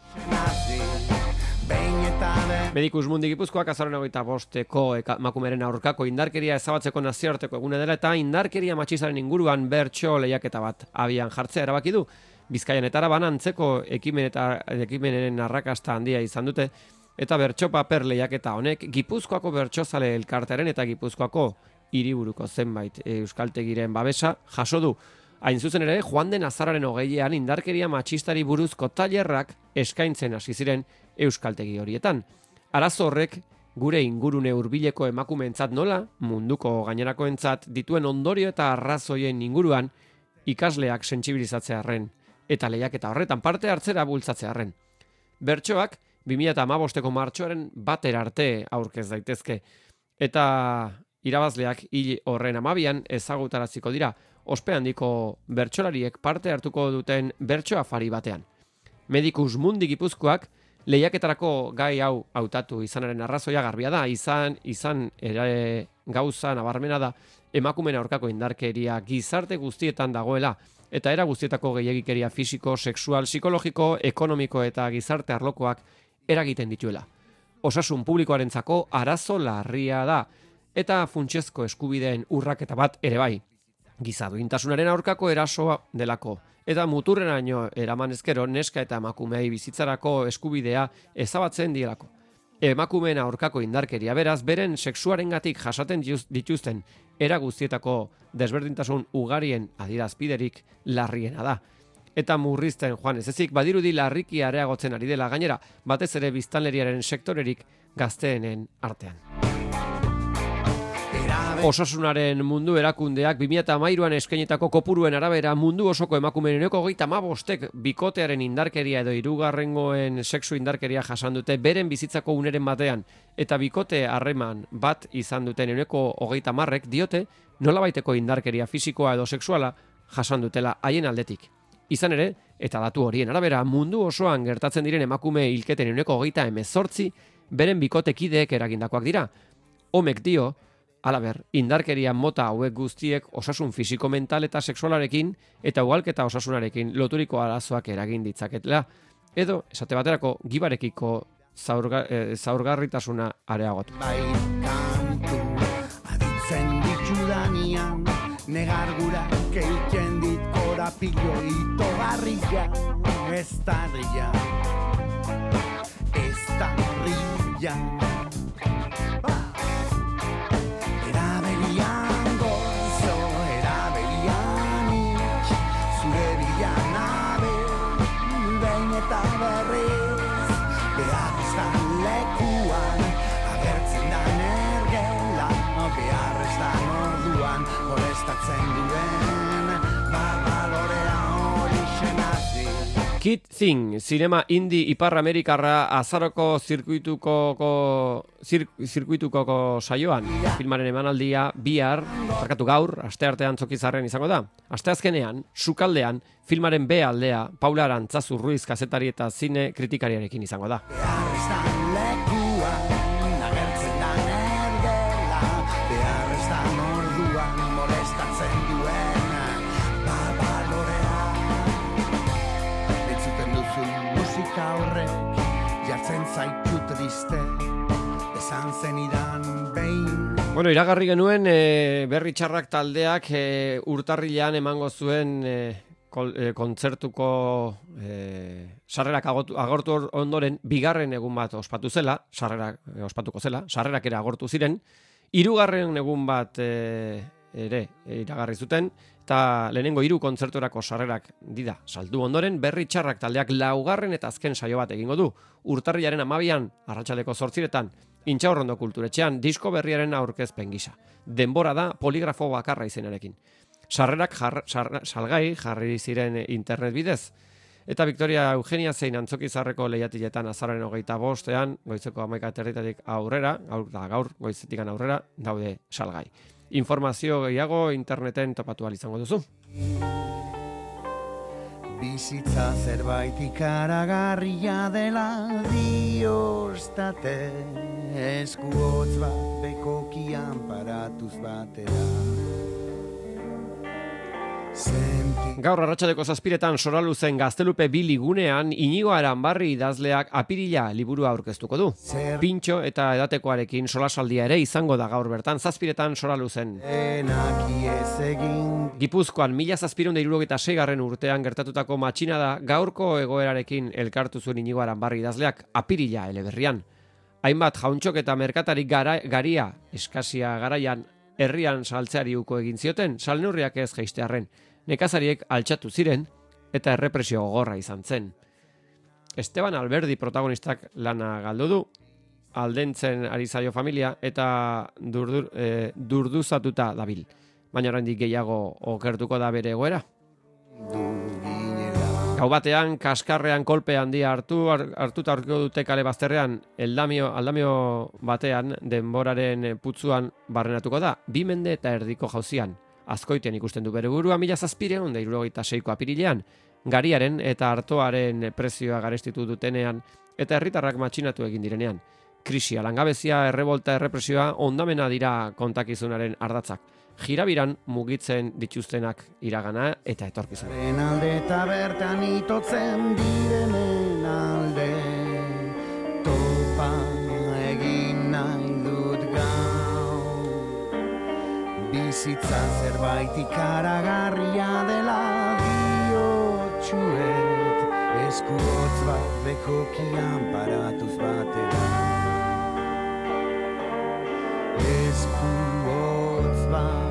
Medicus Mundi Gipuzkoak azaroaren hogeita bosteko emakumearen aurkako indarkeria ezabatzeko nazioarteko eguna dela eta indarkeria matxistaren inguruan bertso lehiaketa bat abian jartzea erabaki du. Bizkaian eta Araban antzeko ekimen eta ekimenen arrakasta handia izan dute eta bertso paper lehiaketa honek Gipuzkoako bertsozale elkartearen eta Gipuzkoako hiriburuko zenbait euskaltegiren babesa jaso du. Hain zuzen ere, joan den azararen hogeian indarkeria matxistari buruzko tailerrak eskaintzen hasi ziren euskaltegi horietan. Arazo horrek gure ingurune hurbileko emakumeentzat nola, munduko gainerakoentzat dituen ondorio eta arrazoien inguruan ikasleak sentsibilizatzearren eta lehiaketa horretan parte hartzera bultzatzearren. Bertsoak bi mila hamabosteko martxoaren batera arte aurkez daitezke eta irabazleak hil horren hamabian ezagutaraziko dira ospe handiko bertsolariek parte hartuko duten bertso afari batean. Medicus Mundi Gipuzkoak lehiaketarako gai hau hautatu izanaren arrazoia garbia da, izan izan ere gauza nabarmena da emakumeen aurkako indarkeria gizarte guztietan dagoela eta era guztietako gehiegikeria fisiko, sexual, psikologiko, ekonomiko eta gizarte arlokoak eragiten dituela. Osasun publikoarentzako arazo larria da eta funtsezko eskubideen urraketa bat ere bai. Giza duintasunaren aurkako erasoa delako eta muturreraino eraman ezkero neska eta emakumeei bizitzarako eskubidea ezabatzen dielako. Emakumeen aurkako indarkeria beraz beren sexuarengatik jasaten dituzten era guztietako desberdintasun ugarien adierazpiderik larriena da. Eta murrizten joan ez ezik badirudi larriki areagotzen ari dela gainera, batez ere biztanleriaren sektorerik gazteenen artean. Osasunaren mundu erakundeak bi mila hamairuan eskainitako kopuruen arabera mundu osoko emakumeen ehuneko hogeita hamabostek bikotearen indarkeria edo hirugarrengoen sexu indarkeria jasan dute beren bizitzako uneren batean eta bikote harreman bat izan duten ehuneko hogeita hamarrek diote nolabaiteko indarkeria fisikoa edo sexuala jasan dutela haien aldetik. Izan ere, eta datu horien arabera mundu osoan gertatzen diren emakume hilketen ehuneko hogeita hemezortzi beren bikotekideek eragindakoak dira. Homek dio, halaber, indarkeria mota hauek guztiek osasun fisiko, mental eta sexualarekin eta ugalketa osasunarekin loturiko arazoak eragin ditzaketela, edo, esate baterako, gibarekiko zaurga, eh, zaurgarritasuna areagotu. Bai kantu, aditzen ditudanian, negargura keiken dit korapilo itogarria, ez tarria, ez tarria. Kid Thing, zinema indie Ipar Amerikarra azaroko zirkuitukoko zir, zirkuitukoko saioan. Filmaren emanaldia bihar, barkatu gaur, asteartean Zokizarren izango da. Asteazkenean, sukaldean, filmaren B aldea Paula Arantzazu Ruiz kazetari eta zine kritikariarekin izango da. Bueno, iragarri genuen e, berri txarrak taldeak e, urtarrilean emango zuen e, kol, e, kontzertuko e, sarrerak agortu, agortu ondoren bigarren egun bat ospatu zela, sarrerak e, ospatuko zela, sarrerak ere agortu ziren, hirugarren egun bat e, ere e, iragarri zuten, eta lehenengo hiru kontzerturako sarrerak dida saldu ondoren, berri txarrak taldeak laugarren eta azken saio bat egingo du, urtarrilaren hamabian, arratsaldeko zortziretan, Intxaurrondo kulturetxean, disko berriaren aurkezpen gisa. Denbora da poligrafo bakarra izenarekin. Sarrerak jar, jar, salgai jarri ziren internet bidez. Eta Victoria Eugenia zein Antzokizarreko lehiatiletan azararen hogeita bostean, goizeko hamaika territatik aurrera, gaur, da, gaur goizetikan aurrera, daude salgai. Informazio gehiago interneten topatu ahal izango duzu. Bizitza zerbait ikaragarria dela diostate, eskuotz bat bekokian paratuz batera. Senti... Gaur arratsaldeko zazpiretan Soraluzen Gaztelupe Bili gunean Inigo Aranbarri idazleak Apirila liburua aurkeztuko du. Zer... Pintxo eta edatekoarekin solasaldia ere izango da gaur bertan zazpiretan Soraluzen. Egin... Gipuzkoan mila zazpiron da hirurogeita seigarren urtean gertatutako matxinada gaurko egoerarekin elkartu zuen Inigo Aranbarri idazleak Apirila eleberrian. Hainbat jauntxok eta merkatarik gara, garia eskasia garaian herrian saltzeari uko egin zioten, salneurriak ez jeistearren. Nekazariek altxatu ziren eta errepresio gogorra izan zen. Esteban Alberdi protagonistak lana galdu du, aldentzen ari zaio familia eta durdur, e, durduzatuta dabil. Baina oraindik gehiago okertuko da bere egoera. Gau batean, kaskarrean kolpe handia hartu, hartuta aurkiko dute kale bazterrean, eldamio, aldamio batean, denboraren putzuan barrenatuko da, bi mende eta erdiko jauzian. Azkoiten ikusten du bere burua, mila zazpireun da hirurogeita seiko apirilean, gariaren eta artoaren prezioa garestitu dutenean, eta herritarrak matxinatu egin direnean. Krisia, langabezia, errebolta, errepresioa, ondamena dira kontakizunaren ardatzak. Girabiran mugitzen dituztenak iragana eta etorkizuna. Alde eta bertan itotzen direnen alde, topa egin nahi dut gaur. Bizitza zerbait ikaragarria dela diotxuet, eskuotz bat bekokian paratuz batera. Eskuotz bat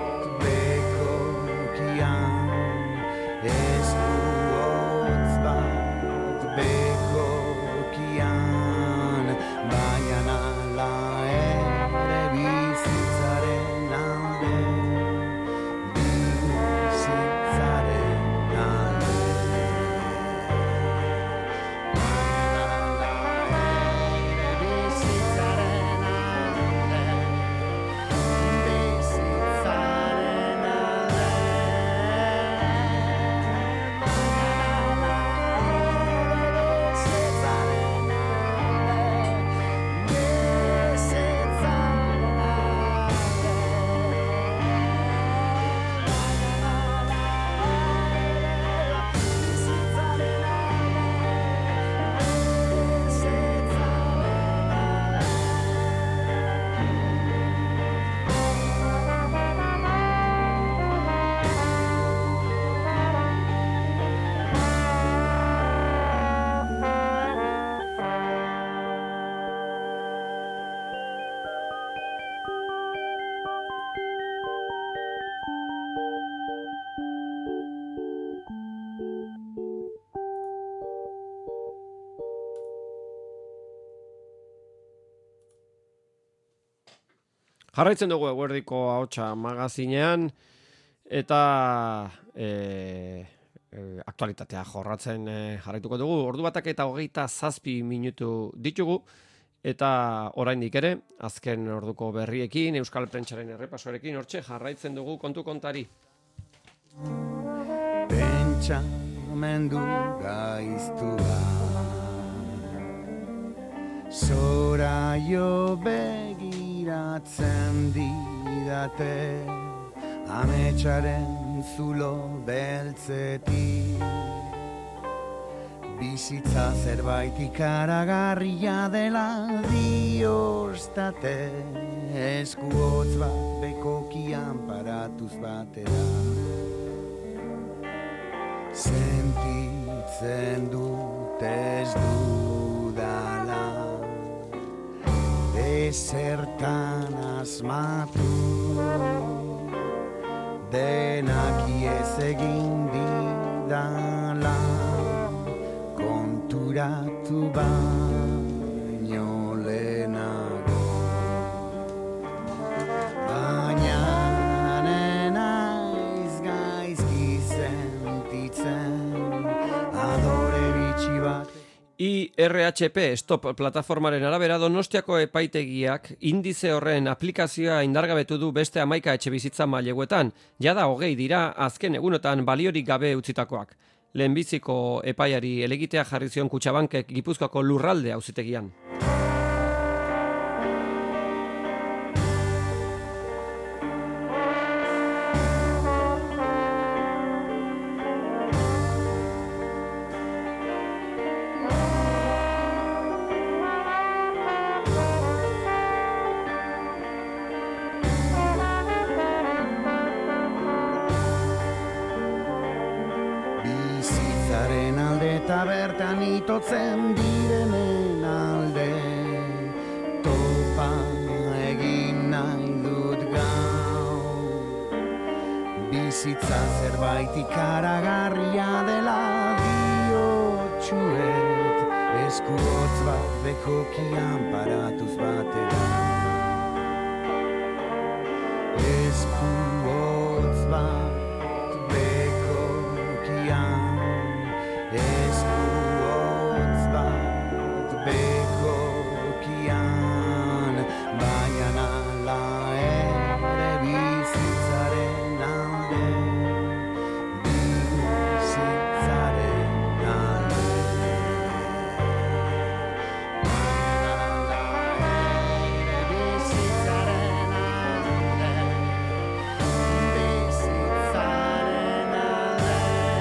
Jarraitzen dugu eguerdiko ahotsa magazinean eta e, e, aktualitatea jorratzen e, jarraituko dugu. Ordu batak eta hogeita zazpi minutu ditugu eta oraindik ere azken orduko berriekin Euskal Prentsaren errepasoarekin hortxe jarraitzen dugu kontu kontari. Pentsamendu gaiztua Zoraio begiratzen didate ametsaren zulo beltzetik. Bizitza zerbait ikaragarria dela diostate, eskuotz bat bekokian paratuz batera. Sentitzen dut ez dudala, ezertan asmatu, denak iez egin didala, konturatu baino lehenago. Baina nenaiz gaizki sentitzen, adore bitxi bat. I R H P Stop plataformaren arabera Donostiako epaitegiak indize horren aplikazioa indargabetu du beste hamaika etxebizitza maileguetan, jada hogei dira azken egunotan baliorik gabe utzitakoak. lehenbiziko epaiari elegitea jarri zion Kutxabankek Gipuzkoako lurralde auzitegian. Bertan itotzen direnen alde topa egin nahi dut gaur. Bizitza zerbait ikaragarria dela diotxuet, esku hotz bat bekokian paratuz batera. Esku hotz bat bekokian, esku hotz bat bekokian, baina ala ere bizitzaren alde, bizitzaren alde. Baina ala ere bizitzaren alde, bizitzaren alde.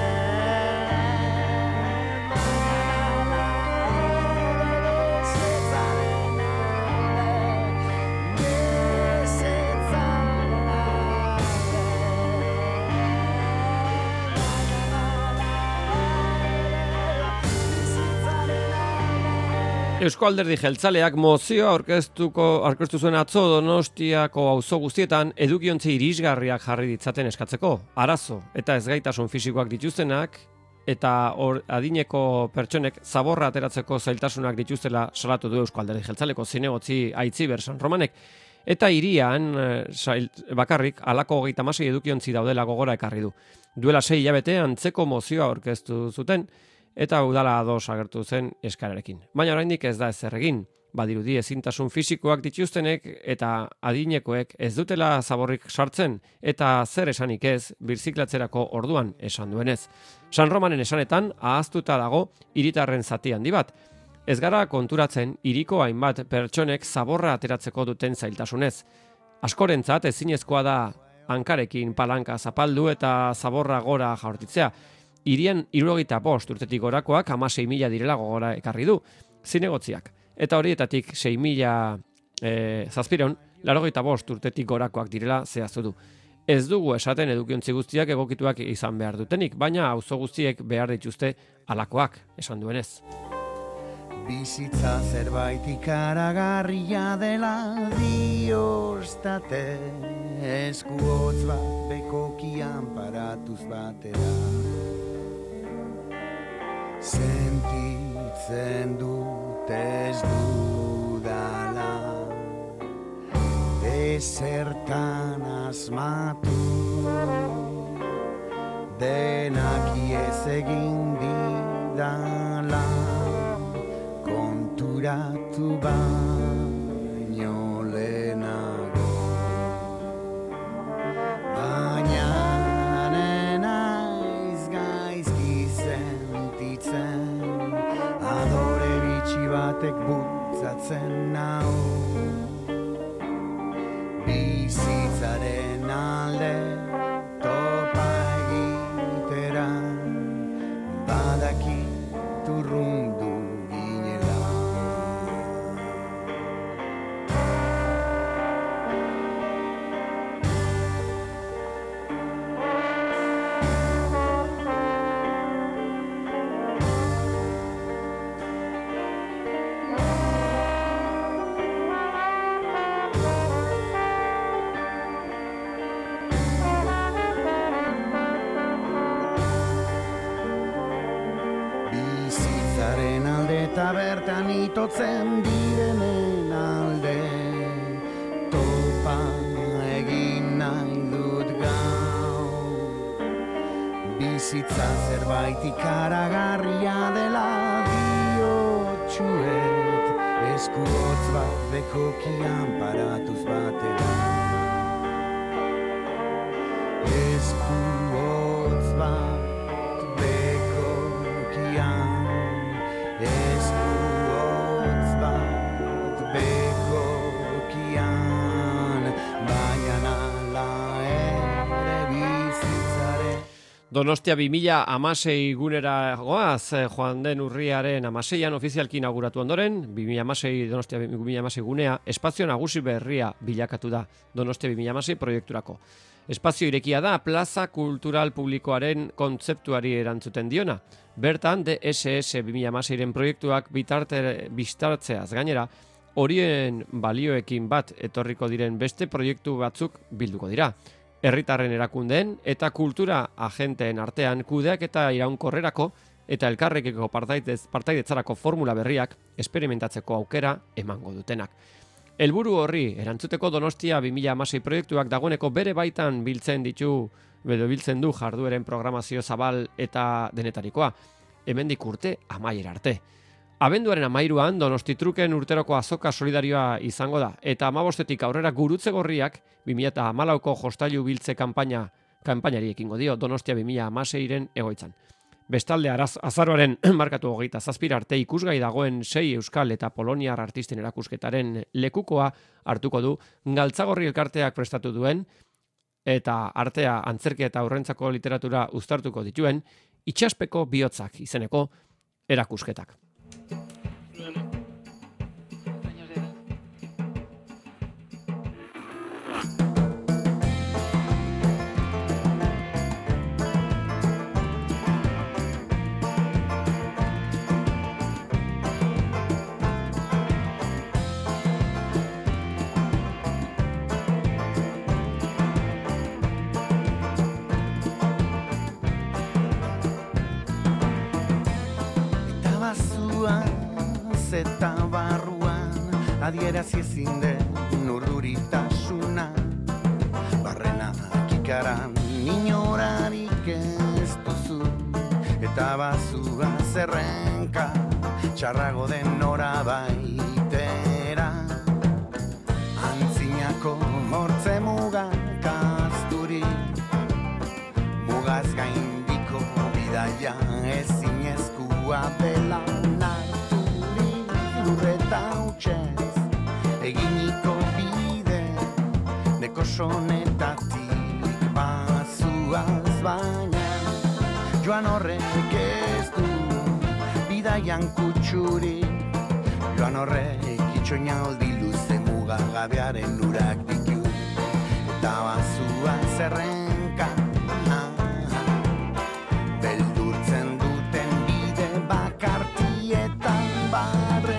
Eusko Alderdi Jeltzaleak mozioa aurkeztuko aurkeztu zuen atzo Donostiako auzo guztietan edukiontzi irisgarriak jarri ditzaten eskatzeko. Arazo eta ezgaitasun fisikoak dituztenak eta hor adineko pertsonek zaborra ateratzeko zailtasunak dituztela salatu du Eusko Alderdi Jeltzaleko zinegotzi Aitziber San Romanek. Eta hirian zail, bakarrik halako hogeita hamasei edukiontzi daudela gogora ekarri du. Duela sei hilabete antzeko mozioa aurkeztu zuten, eta udala ados agertu zen eskarekin. Baina oraindik ez da ezer egin. Badirudi ezintasun fisikoak dituztenek eta adinekoek ez dutela zaborrik sartzen eta zer esanik ez birziklatzerako orduan esan duenez. San Romanen esanetan ahaztuta dago hiritarren zati handi bat. Ez gara konturatzen hiriko hainbat pertsonek zaborra ateratzeko duten zailtasunez. Askorentzat ezinezkoa da hankarekin palanka zapaldu eta zaborra gora jaurtitzea. Hirian hirurogeita bost urtetik gorakoak hamasei mila direla gogora ekarri du zinegotziak. Eta horietatik sei mila e, zazpiron, laurogeita bost urtetik gorakoak direla zehaztu du. Ez dugu esaten edukiontzi guztiak egokituak izan behar dutenik, baina auzo guztiek behar dituzte halakoak, esan duenez. Bizitza zerbait ikaragarria dela diostate, esku hotz bat bekokian paratuz batera. Sentitzen dut ez dudala, ezertan asmatu, denak iez egin didala, konturatu baino lehenago. Baina nenaiz gaizki sentitzen, adore bitxi batek bultzatzen nau. Bizitzaren alde topa egitera, badakit urrundu ginela. Bizitzaren alde eta bertan itotzen direnen alde, topa egin nahi dut gaur. Bizitza zerbait ikaragarria dela diotxuet, esku hotz bat bekokian paratuz batera. Esku hotz bat beko Donostia bi mila hamasei gunera goaz, joan den urriaren hamaseian ofizialki inauguratu ondoren, bi mila hamasei Donostia bi mila hamasei gunea, espazio nagusi berria bilakatu da Donostia bi mila hamasei proiekturako. Espazio irekia da plaza kultural publikoaren kontzeptuari erantzuten diona. Bertan, D S S bi mila hamaseiren proiektuak bitarte, biztartzeaz gainera, horien balioekin bat etorriko diren beste proiektu batzuk bilduko dira. Herritarren erakundeen eta kultura agenteen artean kudeak eta iraunkorrerako eta elkarrekiko partaidetzarako formula berriak esperimentatzeko aukera emango dutenak. Helburu horri erantzuteko Donostia bi mila hamasei proiektuak dagoeneko bere baitan biltzen ditu, edo biltzen du jardueren programazio zabal eta denetarikoa, hemendik urte amaiera arte. Abenduaren amairuan Donostiatruken urteroko azoka solidarioa izango da, eta hamabostetik aurrera gurutze gorriak bi mila hamalauko jostailu biltze kanpaina kanpainari ekingo dio Donostia bi mila hamaseiren egoitzan. Bestalde azaroaren markatu hogeita zazpira arte ikusgai dagoen sei euskal eta poloniar artisten erakusketaren lekukoa hartuko du Galtzagorri elkarteak prestatu duen eta artea antzerkia eta aurrentzako literatura uztartuko dituen Itsaspeko bihotzak izeneko erakusketak. Eta barruan adierazi ezin den urduritasuna, barrena kikaran inorarik ez duzu, eta bazua zerrenka txarrago den norabaitera, antzinako hortze mugak azturi, mugaz gaindiko bidaia ezinezkoa dela lurreta utxez, eginiko bide, neko sonetatik bazuaz baina, joan horrek ez du, bidaian kutsurik, joan horrek itxoinaldi luze mugagabearen urak ditu, eta bazua zerrenka, beldurtzen duten bide bakartietan barre.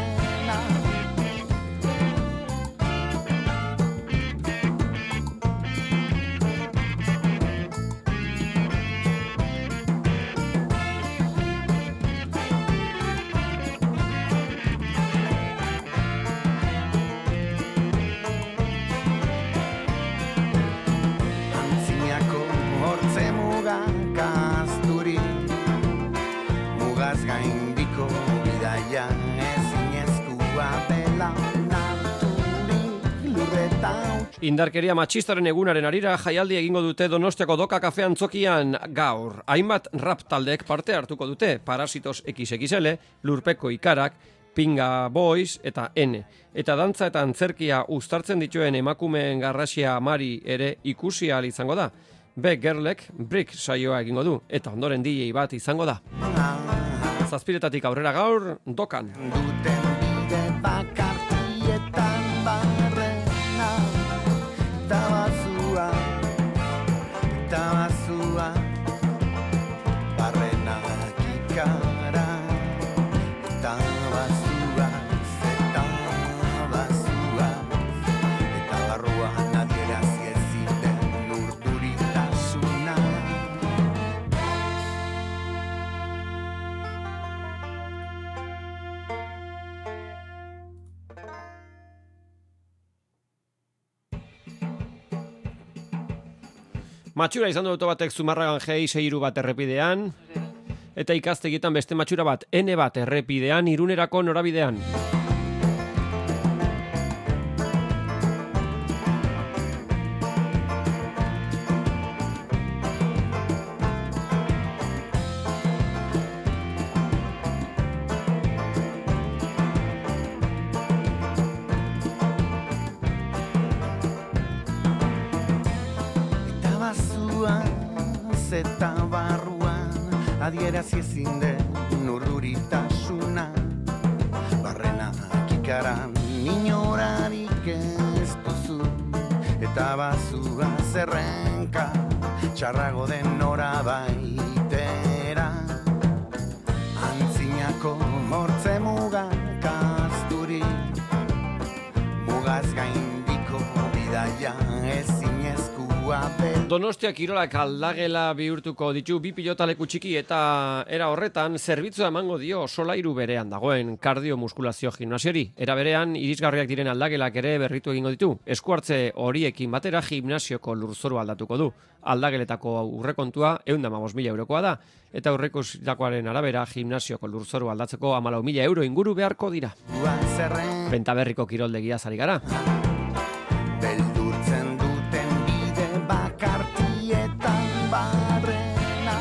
Indarkeria matxistaren egunaren arira jaialdi egingo dute Donostiako Doka Kafe Antzokian gaur. Hainbat rap taldeek parte hartuko dute, Parasitos equis equis ele, Lurpeko Ikarak, Pinga Boys eta N. Eta dantza eta antzerkia uztartzen dituen emakumeen garrasia Mari ere ikusi ahal izango da. B. Gerlek Brick saioa egingo du, eta ondoren D J bat izango da. Zazpiretatik aurrera gaur, Dokan. Duten bide bakartietan barrena, eta bazua, eta bazua, barrena kikara, eta bazua, eta bazua, eta barruan adierazi ezin urduritasuna. Matxura izan du auto batek Zumarragan G I sei hiru bat errepidean, eta ikastegietan beste matxura bat N bat errepidean Irunerako norabidean. Eta adierazi ezin den urduritasuna, barrena kikaran inorarik ez duzu, eta bazua zerrenka, txarrago den norabaitera, antzinako hortze mugak azturi, mugaz gaindiko bidaia ezinezkoa bel. Donostia kirolak aldagela bihurtuko ditu bi pilotaleku txiki eta era horretan zerbitzua emango dio solairu berean dagoen kardiomuskulazio gimnasiori. Era berean irisgarriak diren aldagelak ere berritu egingo ditu. Eskuartze horiekin batera gimnasioko lurzoru aldatuko du. Aldageletako aurrekontua ehun eta hamabost mila eurokoa da eta aurreikusitakoaren arabera gimnasioko lurzoru aldatzeko hamalau mila euro inguru beharko dira. Bentaberriko kiroldegia ari gara. Beldurtzen duten bide bakartietan barrena.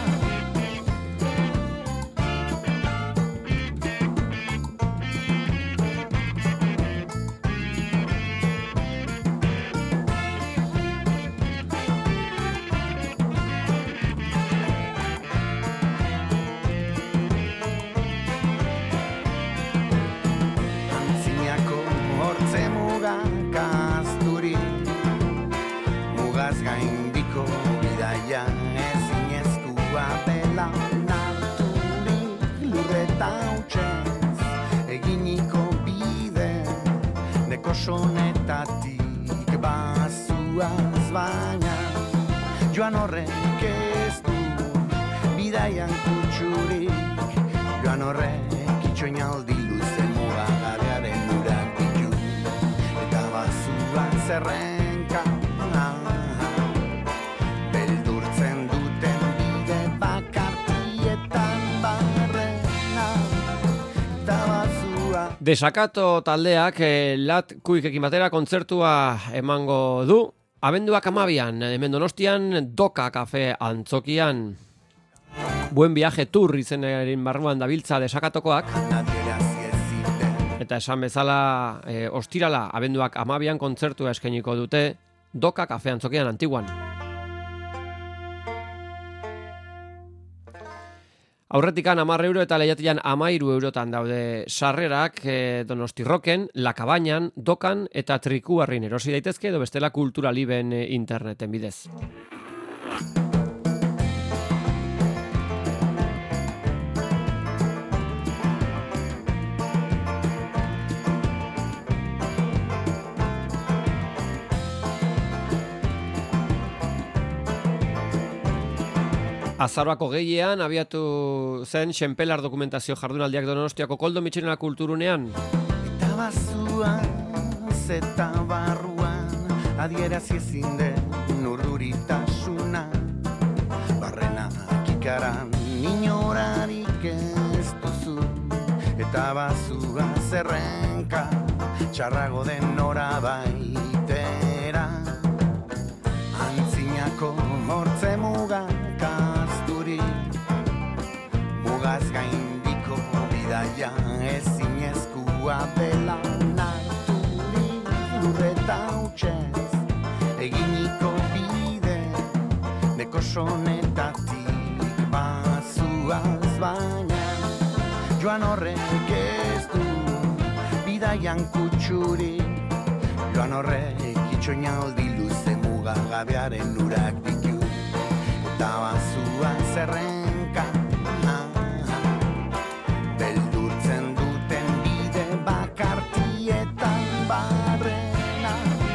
Antzinako hortze mugak azturi, mugaz gaindiko bidaia ezinezkoa dela narturi, lurreta hutsez eginiko bide, dekosonetatik bazuaz baina, joan horrek ez du bidaian kutsurik, joan horrek itxoinaldi luze mugagabearen urak ditu, eta bazuan zerrenka, beldurtzen duten bide bakartietan barrena, eta bazua. Desakato taldeak eh, lat kuikekin batera kontzertua emango du. Abenduak amabian, hemen Donostian, Doka Kafe antzokian. Buen viaje tour izenaren barruan dabiltza desakatokoak. Adierazi ezin den Eta esan bezala, e, ostirala, abenduak amabian kontzertua eskainiko dute Doka Kafe antzokian Antiguan. Aurretikan hamar euro eta lehiatilan hamairu eurotan daude sarrerak e, Donosti Rocken, La Cabañan, Dokan eta Trikuarrin erosi daitezke edo bestela Kultura Liben e, interneten bidez. Azaroako gehiean abiatu zen Xenpelar dokumentazio jardunaldiak Donostiako Koldo Mitxelena kulturunean. eta bazuan zeta barruan adierazi ezin den urduritasuna, barrena kikaran inorarik ez duzu, eta bazua zerrenka txarrago den norabaitera, antzinako hortze mugak azturi, mugaz gaindiko bidaia ezinezkoa dela narturi, lurreta hutsez eginiko bide, dekosonetatik bazuaz baina, joan horrek ez du bidaian kutsurik, joan horrek itxoinaldi luze mugagabearen urak ditu, eta bazua zerrenka, beldurtzen duten bide bakartietan barrena.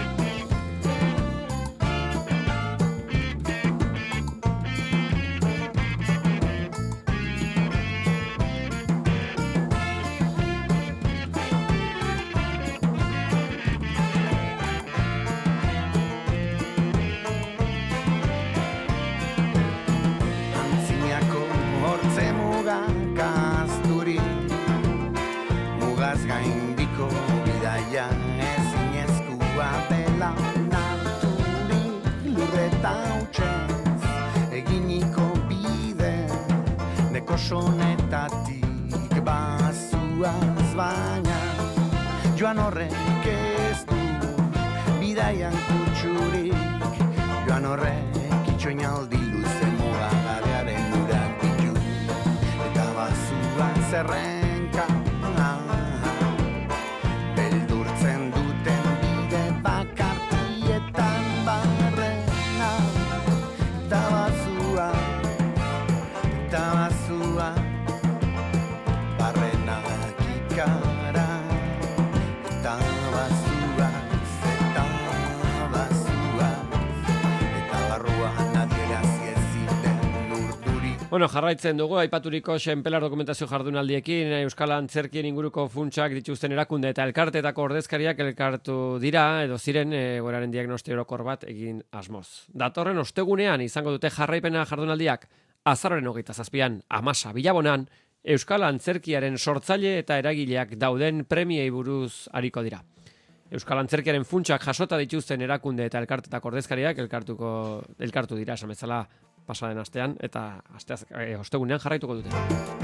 Antzinako hortze mugak azturi, mugaz gaindiko bidaia ezinezkoa dela narturi, lurreta hutsez eginiko bide, dekosonetatik bazuaz baina, joan horrek ez du bidaian kutsurik, joan horrek itxoinaldi luze mugagabearen urak ditu, zerrenka. Beldurtzen duten bide bakartietan barrena. Eta bazua, eta bazua, barrena kikara. Eta bazua, eta bazua, eta barruan adierazi ezin urduri. Bueno, jarraitzen dugu, aipaturiko Xenpelar dokumentazio jardunaldiekin, Euskal Antzerkien inguruko funtsak dituzten erakunde eta elkartetako ordezkariak elkartu dira, edo ziren e, goraren diagnosti orokor bat egin asmoz. Datorren ostegunean izango dute jarraipena jardunaldiak, azaroaren hogeita zazpian, amasa bilabonan, Euskal Antzerkiaren sortzaile eta eragileak dauden premiei buruz ariko dira. Euskal Antzerkiaren funtsak jasota dituzten erakunde eta elkartetako ordezkariak elkartuko elkartu dira, esan bezala pasaden astean, eta asteaz, e, ostegunean jarraituko dute.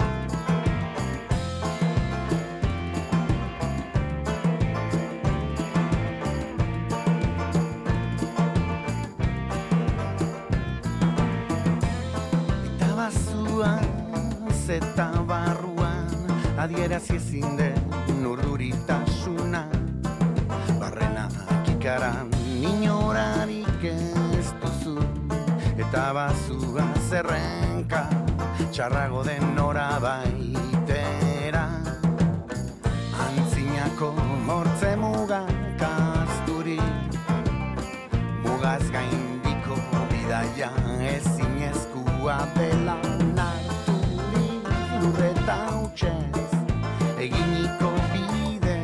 Eta bazuan, zeta barruan, adierazi ezin den urduritasuna. Barrena kikaran inorarik ez duzu, eta bazua zerrenka, txarrago den norabaitera. Antzinako mortze mugak azturi, mugaz gaindiko bidaia ezinezkoa dela onarturi. Lurreta hutsez eginiko bide,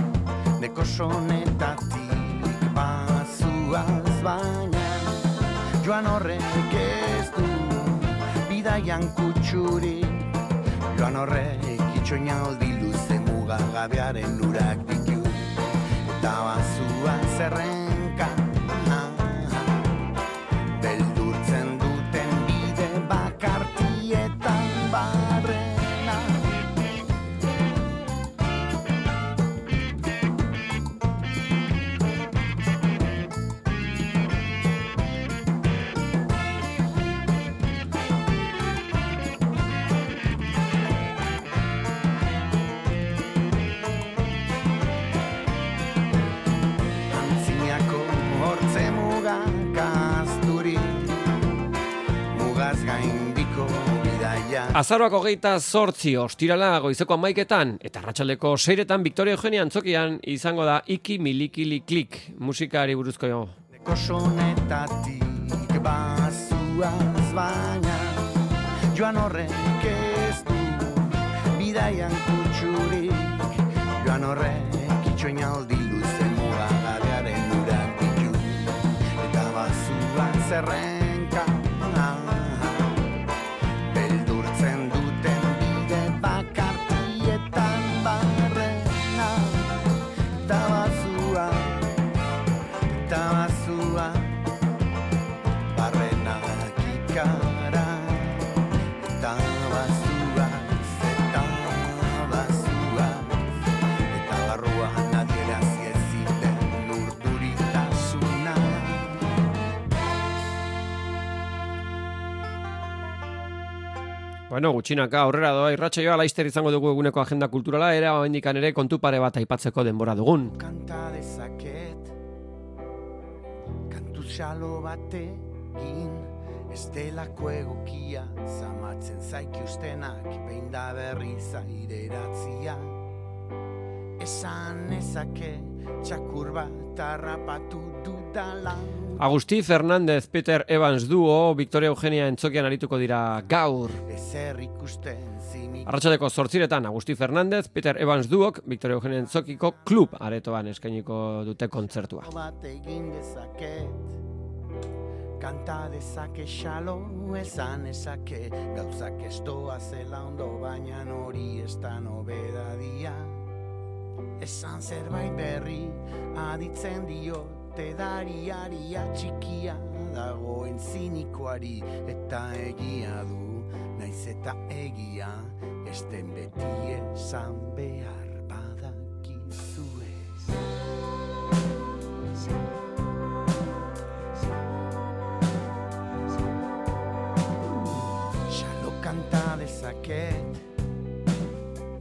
nekosonetatik bazuaz baina, joan horrek ez du bidaian kutsurik, joan horrek itxoinaldi luze mugagabearen urak ditu, eta bazua zerrenka, beldurtzen duten bide bakartietan barrena. Antzinako hortze mugak azturi, mugaz gaindiko bidaia. Azaroak hogeita zortzi ostirala goizeko amaiketan eta arratsaldeko seiretan Victoria Eugenia Antzokian izango da Iki Milikili Klik musikari buruzko jo. Nekosonetatik bazuaz baina, joan horrek ez du bidaian kutsurik, joan horrek itxoinaldi luze mugagabearen urak ditu, eta bazua zerrenka, beldurtzen duten bide bakartietan barrena. Eta bazua, eta bazua, barrena kikara. Eta bazua, eta bazua, eta barruan adierazi ezin den urduritasuna. Bueno, gutxinaka aurrera doa irratsaioa laizter izango dugu eguneko agenda kulturala, era oraindikan ere kontu pare bat aipatzeko denbora dugun. Kanta dezaket, kantu xalo batekin, ez delako egokia, zamatzen zaiki ustenak, behin da berri zaideratzia. Esan ezake, txakur bat harrapatu dudalan. Agustí Fernández, Peter Evans duo, Victoria Eugenia Antzokian arituko dira gaur. Ezer ikusten zinik. Arratsaldeko zortziretan Agustí Fernández, Peter Evans duok, Victoria Eugenia Antzokiko klub aretoan eskainiko dute kontzertua. Bat egin dezaket, kanta dezake xalo, esan ezake, gauzak ez doa zela ondo, baina hori ez da nobedadia. Esan zerbait berri, aditzen diote dariari atxikia, dagoen zinikoari eta egia du, naiz eta egia, ez den beti esan behar badakizue. Xalo kanta dezaket,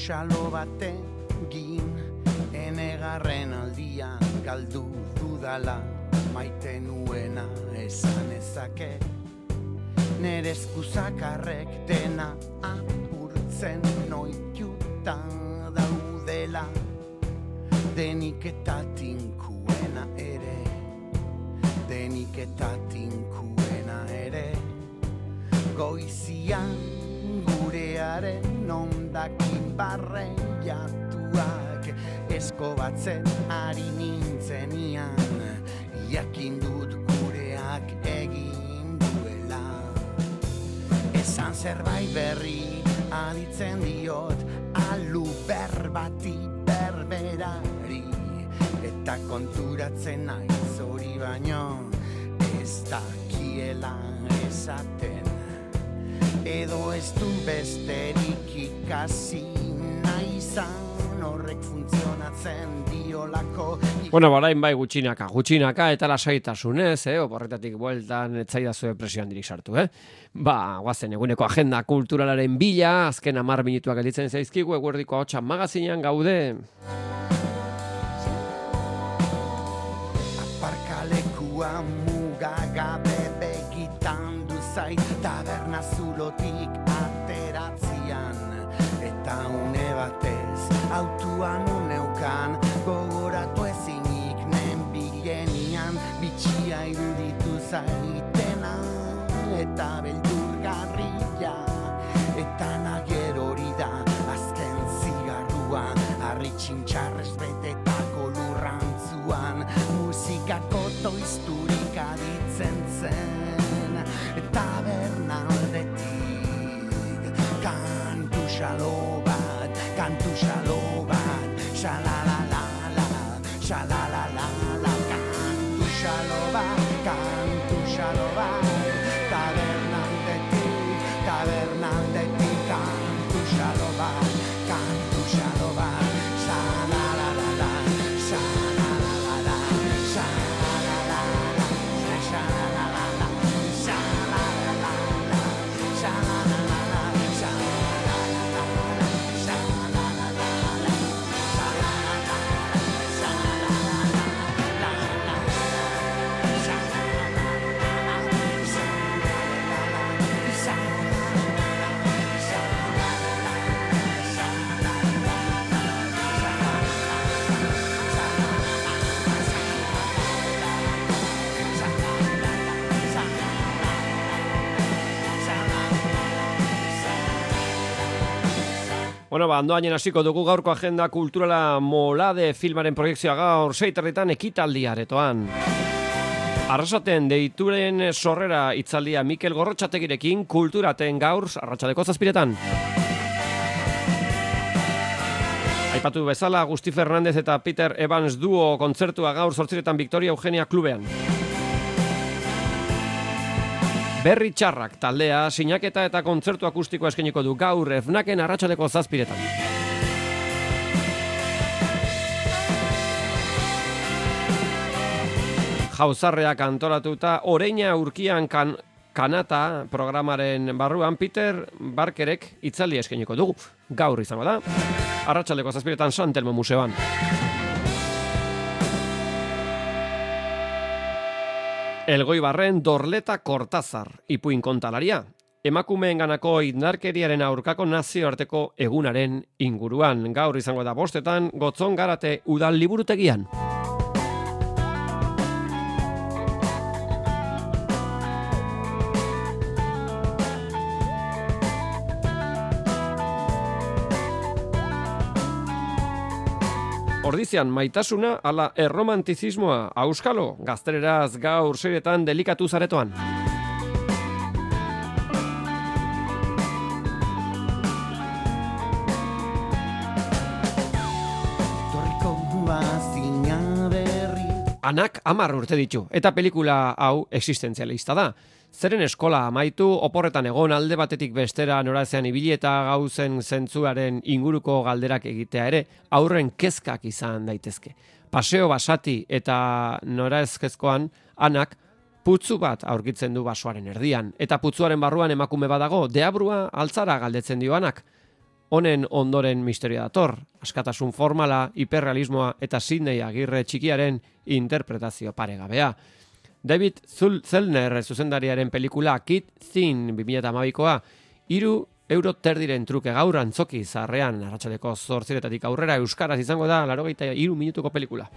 xalo bategin, enegarren aldian galdu dudala, maite nuena esan ezake, nere eskuzakarrek dena apurtzen noituta daudela, denik eta tinkuena ere, denik eta tinkuena ere, goizian gurearen ondakin barren jatuak, eskobatzen ari nintzenian, jakin dut gureak egin duela. Esan zerbait berri aditzen diot, alu berbati berberari, eta konturatzen naiz hori baino, ez dakiela esaten, edo ez du besterik ikasi nahi izan, horrek funtzionatzen diolako. Bueno, barain bai gutxinaka, gutxinaka eta lasaitasunez, eh? Oporretatik bueltan etzaidazu depresioan dirik sartu, eh? Ba, guazen eguneko agenda kulturalaren bila, azken hamar minutuak gelditzen zaizkigu, Eguerdiko Ahotsa magazinean gaude. Aparkalekua mugagabe begitan du zait, taberna zulotik ateratzian, eta une batez autuan uneukan, gogoratu ezinik nenbigenian, bitxia iruditu zaitena, eta beldurgarria, eta nager hori da azken zigarrua, harri txintxarrez betetako lurrantzuan, musikako toizturik aditzen zen, tabernaldetik, kantu xalo bat, kantu xalo bat, xalalalala, xalalalala, kantu xalo bat, kantu xalo bat, tabernaldetik, tabernaldetik, kantu xalo bat, kantu xalo bat, xalalalala, xalalalala, xalalalala, xalalalala, xalalalala, Bueno, ba, andoainen hasiko dugu gaurko agenda kulturala Molade filmaren proiektzioa gaur seiterritan ekitaldi aretoan. Arrasaten deituren sorrera hitzaldia Mikel Gorrotxategirekin kulturaten gaur arratsaldeko zazpiretan. Aipatu bezala, Agustí Fernández eta Peter Evans duo kontzertua gaur zortziretan Victoria Eugenia klubean. Berri txarrak taldea, sinaketa eta kontzertu akustikoa eskainiko du gaur Fnaken arratsaldeko zazpiretan. Jauzarreak antolatuta Oreina Urkian kan, kanata programaren barruan Peter Barkerek hitzaldia eskainiko dugu. Gaur izango da, arratsaldeko zazpiretan San Telmo museoan. Elgoibarren Dorleta Kortazar, ipuin kontalaria. Emakumeenganako indarkeriaren aurkako nazioarteko egunaren inguruan. Gaur izango da bostetan, Gotzon Garate udal liburutegian. Ordizian maitasuna ala erromantizismoa, auskalo, gaztereraz gaur seietan delikatu zaretoan. Anak hamar urte ditu, eta pelikula hau existentzialista da. Zeren eskola amaitu, oporretan egon alde batetik bestera norazean ibili eta gauzen zentzuaren inguruko galderak egitea ere, aurren kezkak izan daitezke. Paseo basati eta noraezkezkoan, anak putzu bat aurkitzen du basoaren erdian, eta putzuaren barruan emakume badago, deabrua altzara galdetzen dio anak. Honen ondoren misterioa dator, askatasun formala, hiperrealismoa eta Sidney Agirre txikiaren interpretazio paregabea. David Zellner zuzendariaren pelikula Kid Thin bi mila hamabikoa, hiru euro terdiren truke gaur antzoki zaharrean arratsaldeko zortziretatik aurrera euskaraz izango da laurogeita hiru minutuko pelikula.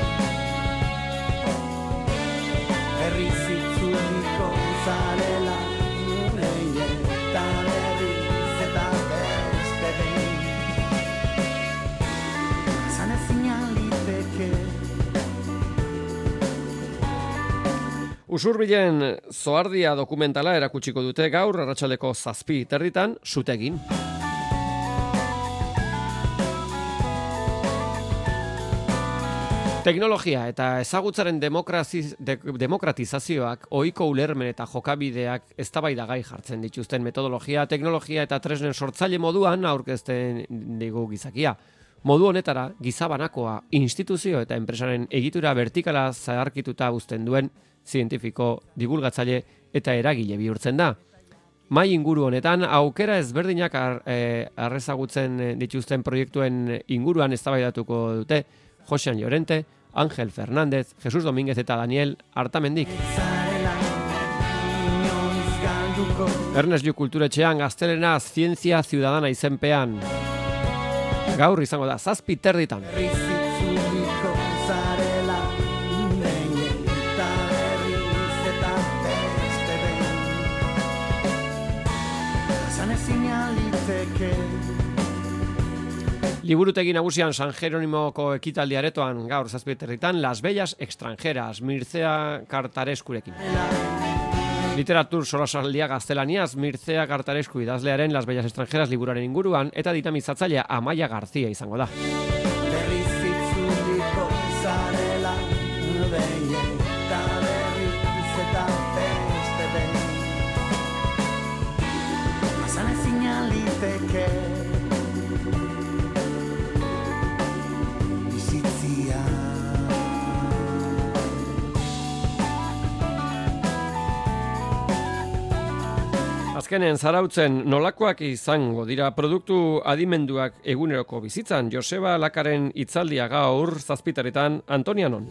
Usurbilen zoardia dokumentala erakutsiko dute gaur arratsaldeko zazpi terditan Zutegin. Teknologia eta ezagutzaren demokraziz, de, demokratizazioak ohiko ulermen eta jokabideak eztabaidagai jartzen dituzten metodologia, teknologia eta tresnen sortzaile moduan aurkezten digu gizakia. Modu honetara gizabanakoa instituzio eta enpresaren egitura vertikala zaharkituta uzten duen zientifiko, divulgatzaile eta eragile bihurtzen da. Mai inguru honetan aukera ezberdinak ar, e, arrezagutzen dituzten proiektuen inguruan eztabaidatuko dute Josean Llorente, Ángel Fernández, Jesús Domínguez eta Daniel Artamendik. Ernest Lluch kulturetxean gaztelena Zientzia Ciudadana izenpean. Gaur izango da zazpi terditan. Liburutegi nagusian San Jeronimoko ekitaldi aretoan gaur zazpi terditan Las Bellas Extranjeras, Mircea Kartareskurekin. Literatur solasaldia gaztelaniaz Mircea Kartaresku idazlearen Las Bellas Extranjeras liburuaren inguruan eta dinamizatzailea Amaia Garzia izango da. Azkenen zarautzen nolakoak izango dira produktu adimenduak eguneroko bizitzan. Joseba Lakaren hitzaldia gaur zazpitaretan Antonianon.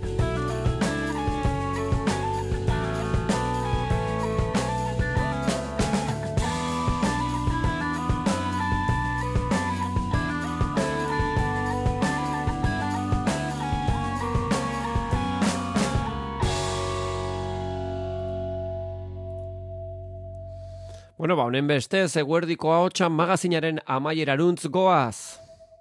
Bueno, ba, honen bestez, eguerdiko ahotsa magazinaren amaierarantz goaz.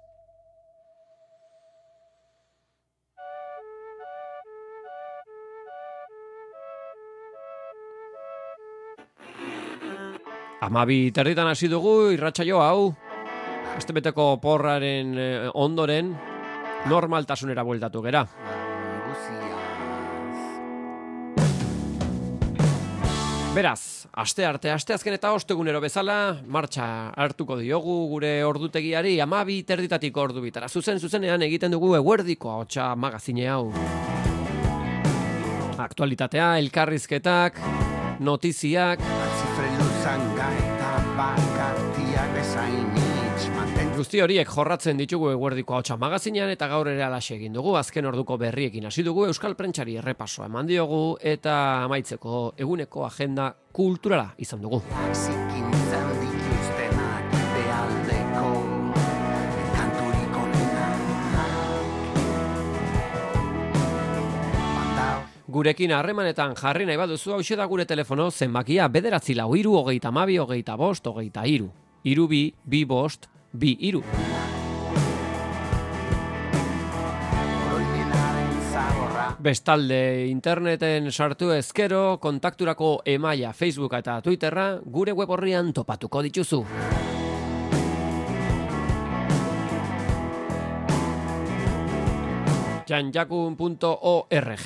Amabi terditan hasi dugu irratsaio hau. Astebeteko porraren ondoren normaltasunera bueltatu gera. Beraz, aste arte, aste azken eta ostegunero bezala, martxa hartuko diogu gure ordutegiari amabi terditatik ordu bitara. Zuzen zuzenean egiten dugu eguerdiko ahotsa magazine hau. Aktualitatea, elkarrizketak, notiziak, guzti horiek jorratzen ditugu eguerdiko ahotsa magazinean eta gaur ere alaxe egin dugu. Azken orduko berriekin hasi dugu Euskal Prentsari errepasoa eman diogu eta amaitzeko eguneko agenda kulturala izan dugu. Gurekin harremanetan jarri nahi baduzu hauxe da gure telefono zenbakia bederatzi lau hiru hogeita hamabi hogeita bost hogeita hiru. Hiru bi, bi bost, bi hiru. Bestalde interneten sartu ezkero kontakturako emaila Facebooka eta Twitterra gure web orrian topatuko dituzu. janjakun punto org.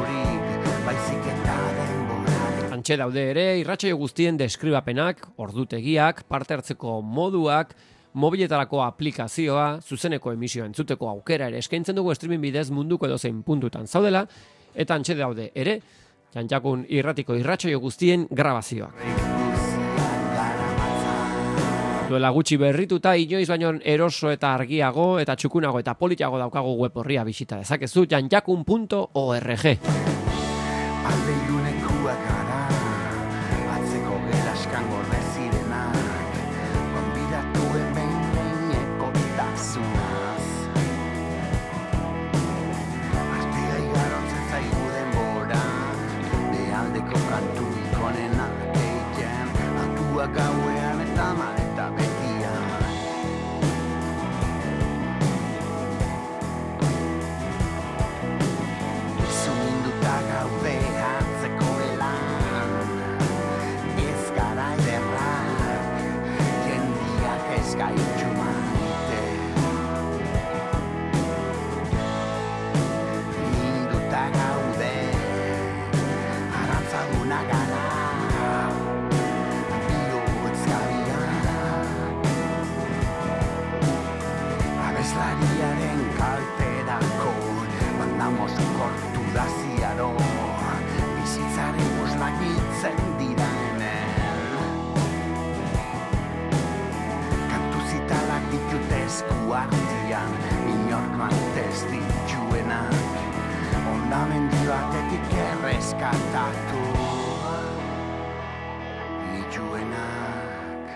Antxe daude ere irratsaio guztien deskribapenak, ordutegiak, parte hartzeko moduak, mobiletarako aplikazioa, zuzeneko emisioa entzuteko aukera ere eskaintzen dugu streaming bidez munduko edozein puntutan zaudela, eta antxe daude ere Janjakun irratiko irratsaio guztien grabazioak. Duela gutxi berrituta inoiz baino eroso eta argiago eta txukunago eta politiago daukagu web horria bisita dezakezu janjakun punto org. Alde ilunekua gara, atzeko gelaskan gorde zirenak, gonbidatu hemeneko bitazunaz. Artea igarotzen zaigu denbora, bealdeko kantu ikonenak egiten, altua gauean eta maleta betiak. Zuminduta gaude atzeko elan, ez gara ederrak, jendiak ez gaitu maite. Minduta gaude, arantzaduna gara, bihotz gabiak. Abeslariaren kalterako, bandamos kortu da ziaro, bizitzaren boslagitzen dira hemen. Kantu zitalak ditut esku artian, inork mantez dituenak, ondamendi batetik erreskatatu nituenak,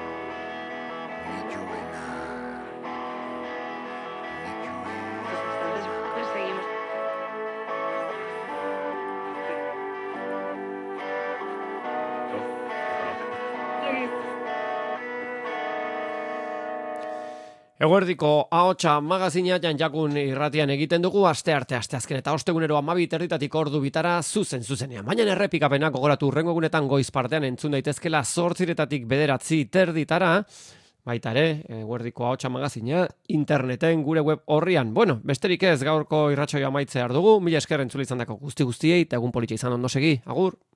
nituenak, nituenak. Perseguimos. Eguerdiko ahotsa magazina janjakun irratian egiten dugu aste arte aste azken eta ostegunero hamabi erditatik ordu bitara zuzen zuzenean. Baina errepikapenak gogoratu hurrengo egunetan goiz partean entzun daitezkela zortziretatik bederatzi terditara, baita ere, eguerdiko ahotsa magazina interneten gure web horrian. Bueno, besterik ez gaurko irratsaioa amaitzear dugu. Mila esker entzule izandako guzti guztiei eta egun politxa izan ondo segi. Agur.